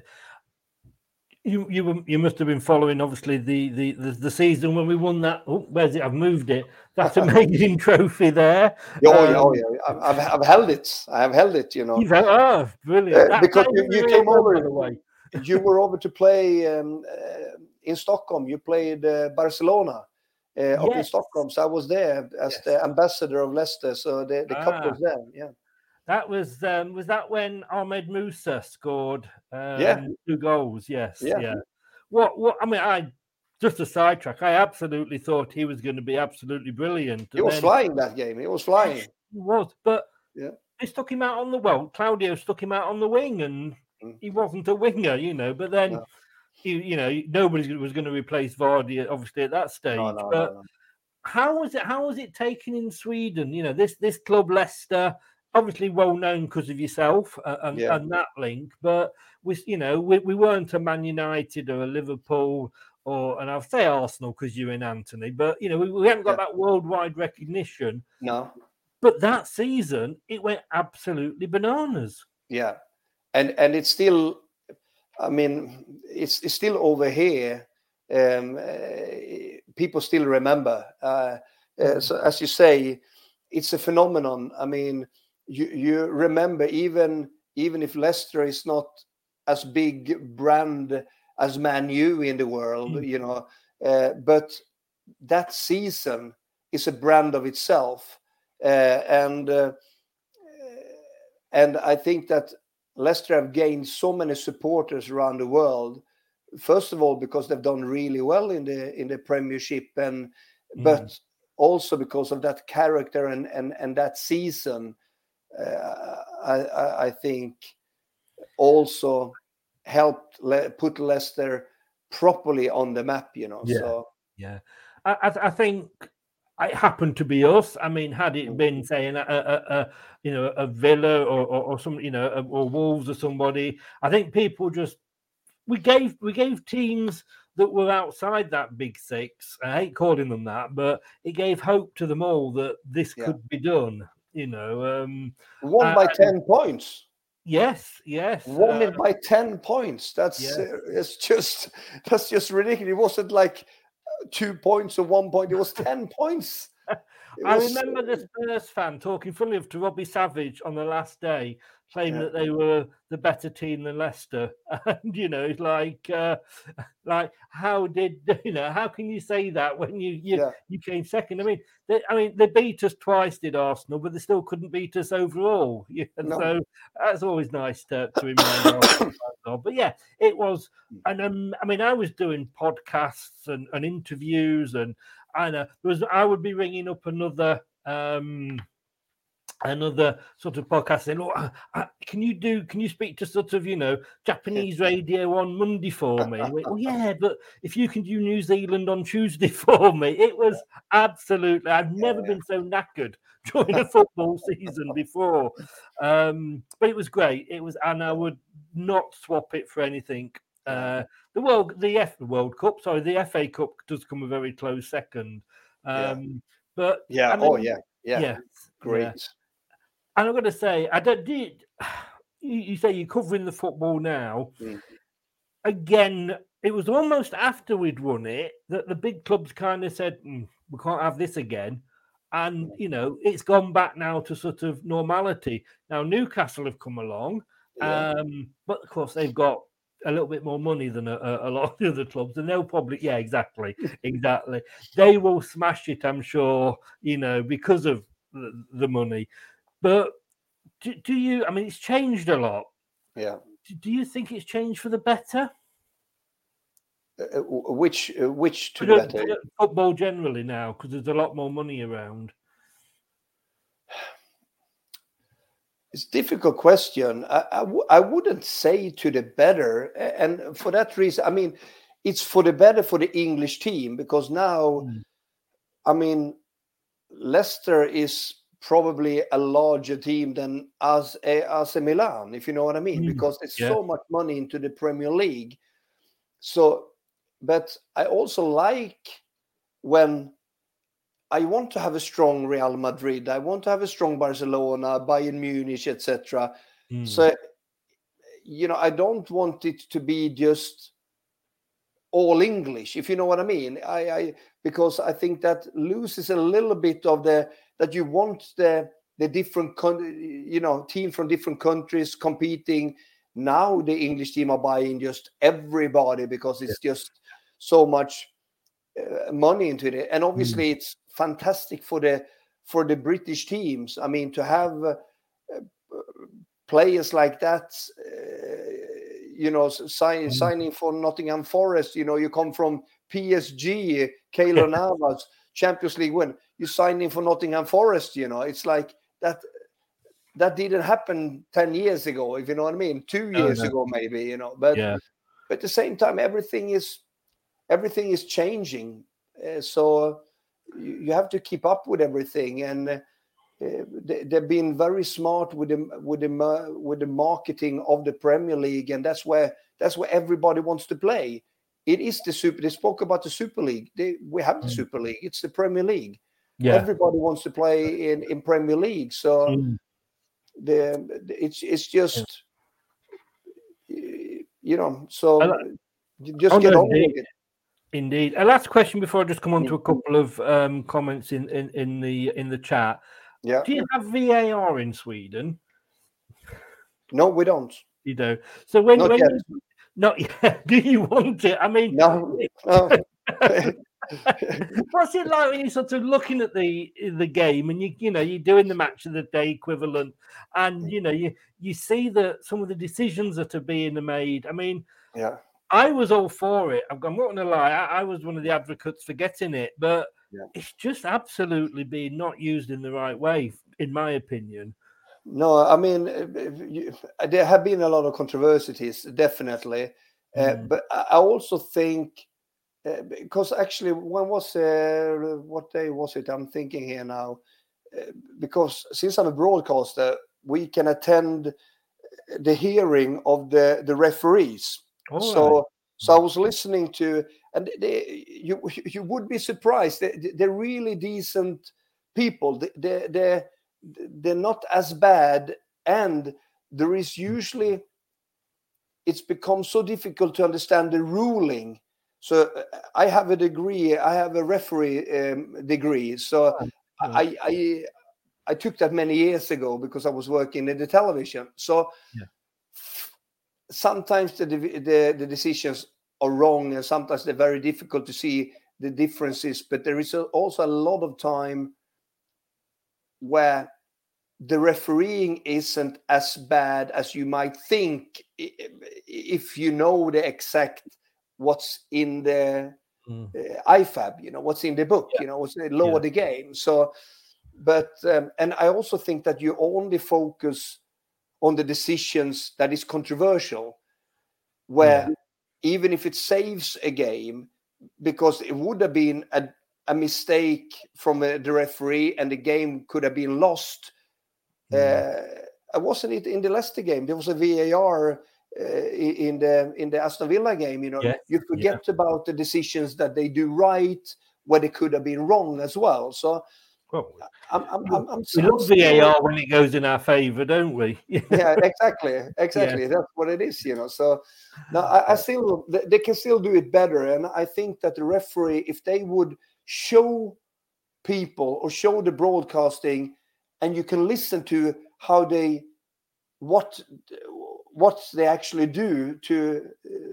You must have been following, obviously, the season when we won that. Oh, where's it? I've moved it. That amazing trophy there. I've held it. I have held it. You know. Brilliant! Because you came over. The way. You were over to play in Stockholm. You played Barcelona up in Stockholm. So I was there as the ambassador of Leicester. So the cup was there. Yeah. That was that when Ahmed Musa scored 2 goals? Yes. Yeah. What? I mean, just a sidetrack. I absolutely thought he was going to be absolutely brilliant. He was flying that game. He was flying. He was, but they stuck him out on the Claudio stuck him out on the wing, and he wasn't a winger, But then, nobody was going to replace Vardy, obviously, at that stage. No. How was it taken in Sweden? This club, Leicester, obviously well known because of yourself and that link, but we weren't a Man United or a Liverpool and I'll say Arsenal because you're in Anthony, but we haven't got that worldwide recognition. No. But that season it went absolutely bananas. Yeah. And it's still, I mean, it's still over here. People still remember. So as you say, it's a phenomenon. I mean, you remember even if Leicester is not as big brand as Man U in the world, but that season is a brand of itself, and I think that Leicester have gained so many supporters around the world. First of all, because they've done really well in the Premiership, but also because of that character and that season. I think also helped put Leicester properly on the map, So I think it happened to be us. I mean, had it been saying a Villa or some or Wolves or somebody, I think people just we gave teams that were outside that big six. I hate calling them that, but it gave hope to them all that this could be done. Won by 10 points. Yes. Won it by 10 points. That's just ridiculous. It wasn't like 2 points or 1 point. It was 10 points. I remember the Spurs fan talking fully to Robbie Savage on the last day, claiming that they were the better team than Leicester. And it's like how can you say that when you came second? I mean, they beat us twice, did Arsenal, but they still couldn't beat us overall. So that's always nice to remind Arsenal of. But yeah, it was. And I mean, I was doing podcasts and interviews, and I would be ringing up another sort of podcast saying, "Look, can you speak to sort of Japanese radio on Monday for me?" Well, yeah, but if you can do New Zealand on Tuesday for me, it was absolutely. I've never been so knackered during a football season before, but it was great. It was, and I would not swap it for anything. The World Cup, sorry, the FA Cup does come a very close second. But yeah, I mean, great. Yeah. And I'm going to say, you say you're covering the football now. Again, it was almost after we'd won it that the big clubs kind of said, we can't have this again. And, it's gone back now to sort of normality. Now, Newcastle have come along, but of course they've got a little bit more money than a lot of the other clubs, and they'll probably, exactly. They will smash it, I'm sure, because of the money. But do you? I mean, it's changed a lot. Yeah. Do you think it's changed for the better? Which to the better? Football generally now, because there's a lot more money around. It's a difficult question. I wouldn't say to the better, and for that reason, I mean, it's for the better for the English team, because now, I mean, Leicester is probably a larger team than AC Milan, if you know what I mean, because there's so much money into the Premier League. So, but I also like when I want to have a strong Real Madrid, I want to have a strong Barcelona, Bayern Munich, etc. So, I don't want it to be just all English, if you know what I mean. Because I think that loses a little bit of that you want the different team from different countries competing. Now the English team are buying just everybody because it's just so much money into it, and obviously it's fantastic for the British teams. I mean, to have players like that, signing for Nottingham Forest. You come from PSG, Keylor Navas, Champions League win. You sign in for Nottingham Forest. It's like that. That didn't happen 10 years ago, if you know what I mean. 2 years ago, maybe. But at the same time, everything is changing. So you have to keep up with everything, and they've been very smart with the marketing of the Premier League, and that's where everybody wants to play. It is the Super. They spoke about the Super League. We have the Super League. It's the Premier League. Yeah. Everybody wants to play in Premier League. So it's just So just get on with it. Indeed. A last question before I just come on to a couple of comments in the chat. Yeah. Do you have VAR in Sweden? No, we don't. You do. So when not yet. Do you want it? I mean, no. What's it like when you're sort of looking at the game and you're doing the match of the day equivalent, and you see that some of the decisions that are being made. I mean, yeah. I was all for it. I'm not going to lie. I was one of the advocates for getting it, but it's just absolutely being not used in the right way, in my opinion. No, I mean, there have been a lot of controversies, definitely. But I also think, because actually, when was what day was it? I'm thinking here now. Because since I'm a broadcaster, we can attend the hearing of the referees. So I was listening to, and you would be surprised. They're really decent people. They're not as bad, and there is usually, it's become so difficult to understand the ruling. So I have a degree. I have a referee degree. So I took that many years ago because I was working in the television. So sometimes the decisions are wrong, and sometimes they're very difficult to see the differences. But there is also a lot of time where the refereeing isn't as bad as you might think if you know the exact what's in the IFAB, what's in the book, what's the law of the game. So, but and I also think that you only focus on the decisions that is controversial, where even if it saves a game, because it would have been a mistake from the referee and the game could have been lost. Wasn't it in the Leicester game? There was a VAR in the Aston Villa game. You forget about the decisions that they do right, where they could have been wrong as well. So we love VAR when it goes in our favour, don't we? Yeah, exactly. Yeah. That's what it is. So now I still, they can still do it better, and I think that the referee, if they would show people or show the broadcasting, and you can listen to how what they actually do to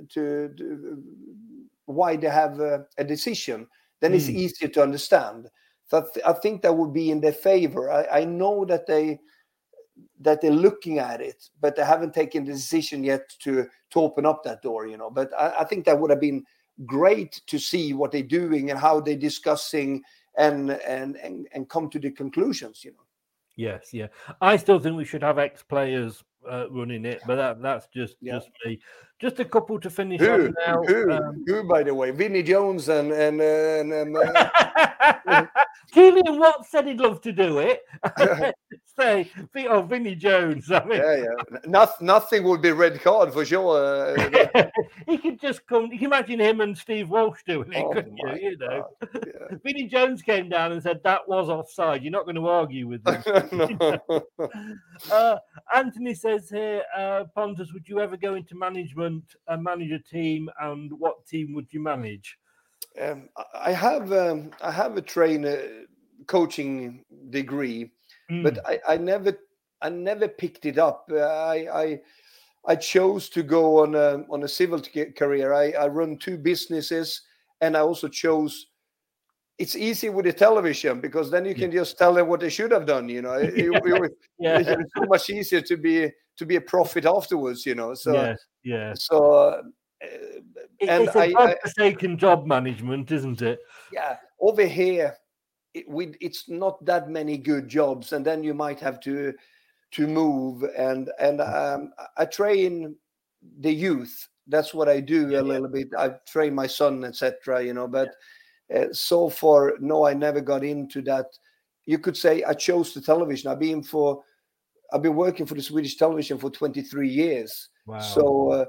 why they have a decision, then it's easier to understand. So I think that would be in their favor. I know that they're looking at it, but they haven't taken the decision yet to open up that door. But I think that would have been great to see what they're doing and how they're discussing and come to the conclusions. Yes, yeah. I still think we should have ex-players running it, but that's just me. Just a couple to finish on now. Who, by the way, Vinnie Jones and Keelan Watts said he'd love to do it. Say, Vinnie Jones. I mean, nothing would be red card for sure. He could just come. You can imagine him and Steve Walsh doing it, couldn't you? Yeah. Vinnie Jones came down and said that was offside. You're not going to argue with him. Anthony says here, Pontus, would you ever go into management and manage a team, and what team would you manage? I have a trainer coaching degree, but I never picked it up. I chose to go on a civil career. I run 2 businesses, and I also chose. It's easy with the television because then you can just tell them what they should have done. It's so much easier to be a profit afterwards. So So. It's a godforsaken job management, isn't it? Yeah, over here, it's not that many good jobs, and then you might have to move. And I train the youth. That's what I do a little bit. I train my son, etc. But so far, no, I never got into that. You could say I chose the television. I've been working for the Swedish television for 23 years. Wow. So.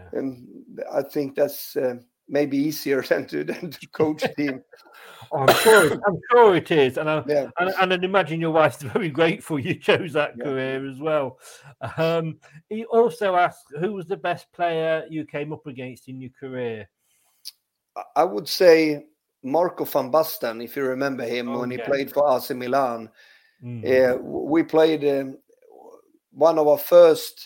I think that's maybe easier than to coach a team. I'm sure it is, and I'd imagine your wife's very grateful you chose that career as well. He also asked, who was the best player you came up against in your career? I would say Marco van Basten, if you remember him, when he played for AC Milan. We played one of our first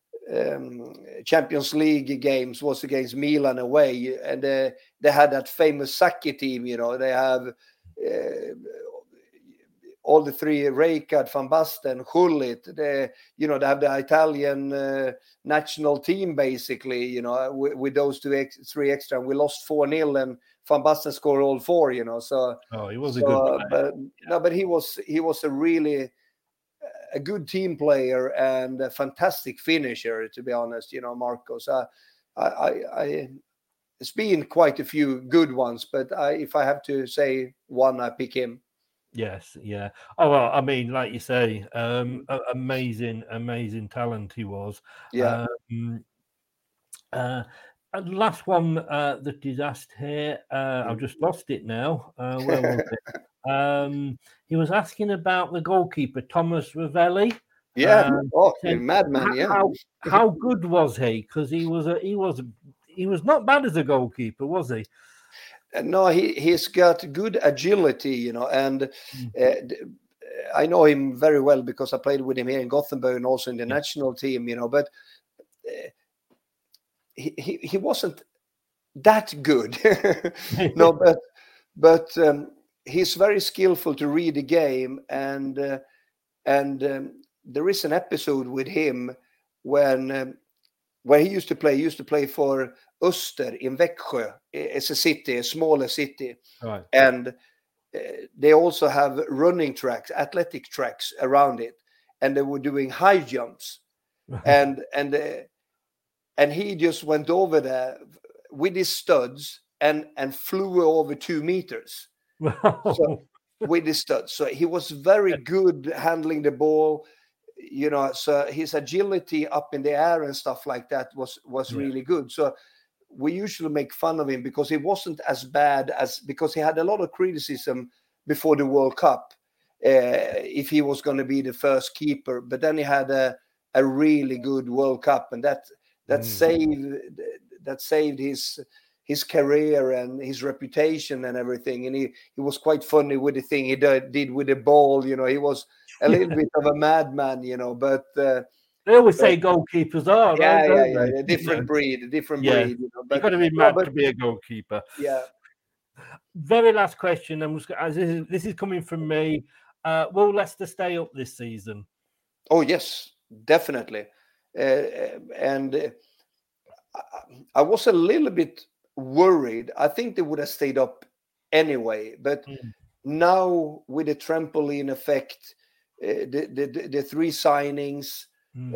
Champions League games was against Milan away, and they had that famous Sacchi team. They have all the 3: Rijkaard, Van Basten, Gullit. They have the Italian national team basically. With those 3 extra, and we lost 4-0, and Van Basten scored all 4. So he was a good player. But he was a really a good team player and a fantastic finisher, to be honest. Marco. So it's been quite a few good ones, but if I have to say one, I pick him. Yes, yeah. Oh well, I mean, like you say, amazing talent he was. Yeah. And last one that is asked here, I've just lost it now. Where was it? He was asking about the goalkeeper, Thomas Ravelli. Yeah, madman. Yeah, how good was he? Because he was not bad as a goalkeeper, was he? No, he's got good agility, and I know him very well because I played with him here in Gothenburg and also in the national team, But he wasn't that good. No, but he's very skillful to read the game, and there is an episode with him when where he used to play for Öster in Växjö. It's a city, a smaller city, right. And they also have running tracks, athletic tracks around it, and they were doing high jumps, and he just went over there with his studs and flew over 2 meters. So, with his studs. So he was very good handling the ball, so his agility up in the air and stuff like that was really good. So we usually make fun of him because he wasn't as bad because he had a lot of criticism before the World Cup if he was going to be the first keeper. But then he had a really good World Cup, and that saved his career and his reputation and everything. And he was quite funny with the thing he did with the ball. He was a little bit of a madman, but they always say goalkeepers are. Yeah, a different breed. But you've got to be mad to be a goalkeeper. Yeah. Very last question, and this is coming from me. Will Leicester stay up this season? Oh yes, definitely. And I was a little bit worried. I think they would have stayed up anyway, but now with the trampoline effect, the 3 signings,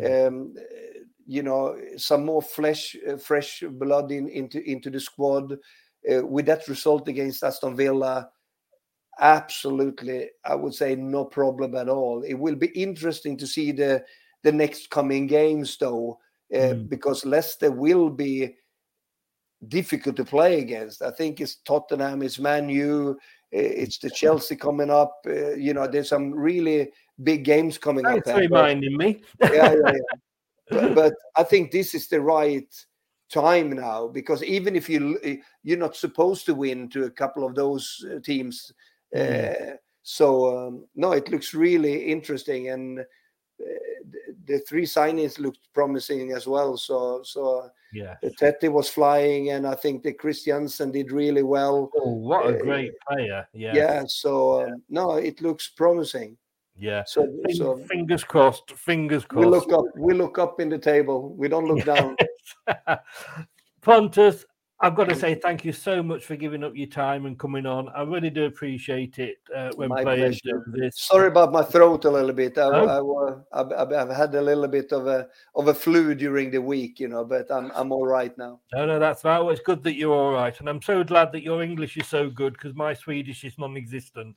some more fresh blood into the squad, with that result against Aston Villa, absolutely, I would say no problem at all. It will be interesting to see the next coming games though, because Leicester will be difficult to play against. I think it's Tottenham, it's Man U, it's the Chelsea coming up. There's some really big games coming up. Thanks for reminding me. Yeah. But I think this is the right time now, because even if you're not supposed to win to a couple of those teams, no, it looks really interesting, and the 3 signings looked promising as well. So yeah, Tete was flying, and I think the Christiansen did really well. Oh, what a great player! Yeah. Yeah. So no, it looks promising. Yeah. So fingers crossed. Fingers crossed. We look up in the table. We don't look down. Pontus, I've got to say thank you so much for giving up your time and coming on. I really do appreciate it when my players pleasure. do this. Sorry about my throat a little bit. I've had a little bit of a flu during the week, but I'm all right now. No, that's right. Well, it's good that you're all right, and I'm so glad that your English is so good because my Swedish is non-existent.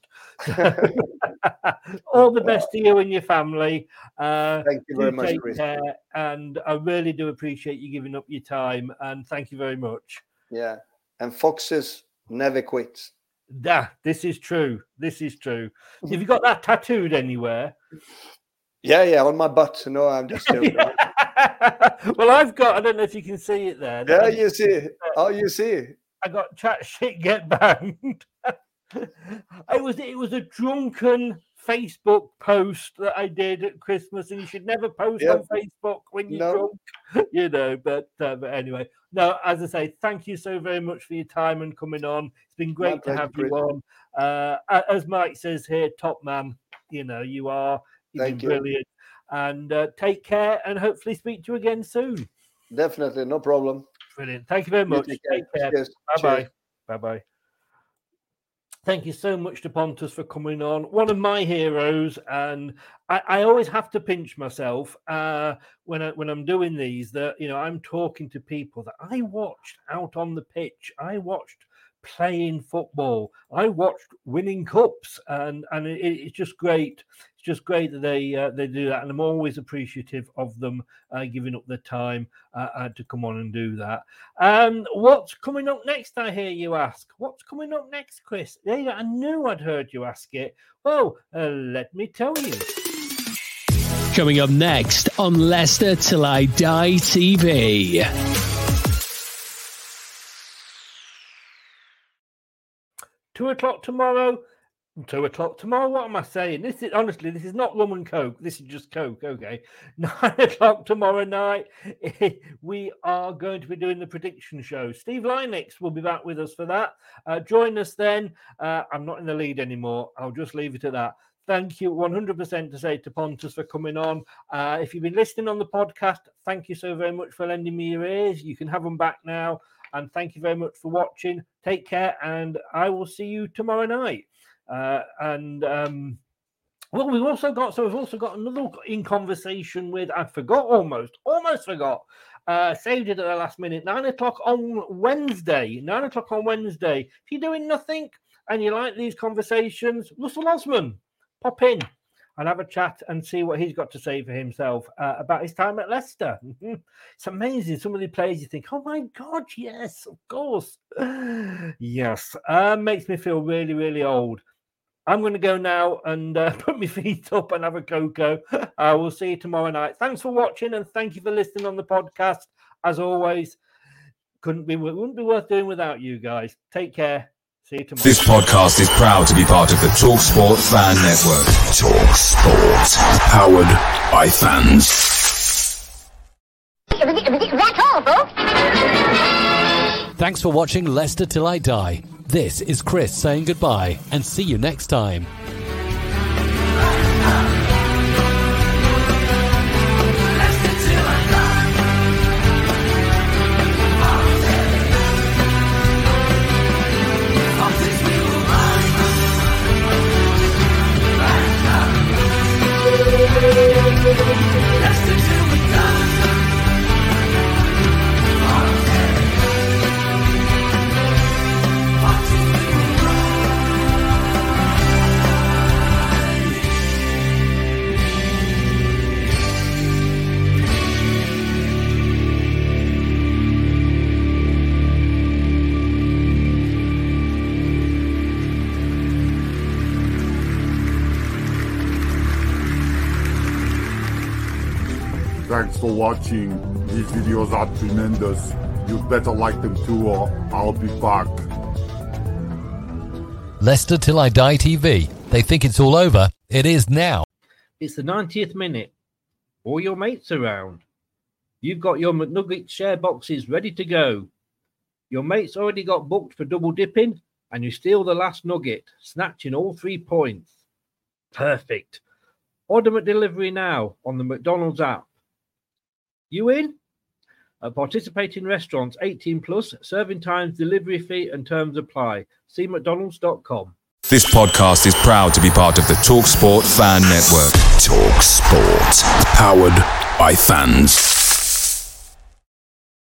All the best to you and your family. Thank you very much, Chris. And I really do appreciate you giving up your time, and thank you very much. Yeah, and foxes never quit. This is true. This is true. Have you got that tattooed anywhere? Yeah, on my butt. No, I'm just joking. Well, I've got, I don't know if you can see it there. Yeah, you see. Oh, you see. I got chat shit get banged. It was a drunken Facebook post that I did at Christmas, and you should never post on Facebook when you're drunk, but anyway, no, as I say, thank you so very much for your time and coming on. It's been great to have you on. As Mike says here, top man, you are. You've been brilliant. And take care, and hopefully speak to you again soon. Definitely, no problem. Brilliant. Thank you very much. Take care. Cheers. Bye-bye. Bye-bye. Thank you so much to Pontus for coming on. One of my heroes, and I always have to pinch myself when I'm doing these. That I'm talking to people that I watched out on the pitch. I watched playing football. I watched winning cups, and it's just great. It's just great that they do that, and I'm always appreciative of them giving up their time to come on and do that. What's coming up next, I hear you ask? What's coming up next, Chris? Yeah, I knew I'd heard you ask it. Well, let me tell you. Coming up next on Leicester Till I Die TV. 2:00 tomorrow. 2:00 tomorrow. What am I saying? This is not rum and coke. This is just coke. Okay. 9:00 tomorrow night. We are going to be doing the prediction show. Steve Linux will be back with us for that. Join us then. I'm not in the lead anymore. I'll just leave it at that. Thank you 100% to say to Pontus for coming on. If you've been listening on the podcast, thank you so very much for lending me your ears. You can have them back now. And thank you very much for watching. Take care, and I will see you tomorrow night. We've also got another in conversation with, I forgot almost forgot. Saved it at the last minute. 9:00 on Wednesday. 9:00 on Wednesday. If you're doing nothing and you like these conversations, Russell Osman, pop in and have a chat and see what he's got to say for himself about his time at Leicester. It's amazing. Some of the players you think, oh my God, yes, of course. Yes. Makes me feel really, really old. I'm going to go now and put my feet up and have a cocoa. We'll see you tomorrow night. Thanks for watching and thank you for listening on the podcast. As always, wouldn't be worth doing without you guys. Take care. See you tomorrow. This podcast is proud to be part of the TalkSport Fan Network. TalkSport. Powered by fans. That's all, folks. Thanks for watching Leicester Till I Die. This is Chris saying goodbye and see you next time. Thanks for watching. These videos are tremendous. You'd better like them too, or I'll be back. Leicester Till I Die TV. They think it's all over. It is now. It's the 90th minute. All your mates around. You've got your McNugget share boxes ready to go. Your mates already got booked for double dipping, and you steal the last nugget, snatching all 3 points. Perfect. Order McDelivery now on the McDonald's app. You in? At participating restaurants, 18 plus, serving times, delivery fee and terms apply. See mcdonalds.com. This podcast is proud to be part of the TalkSport Fan Network. TalkSport. Powered by fans.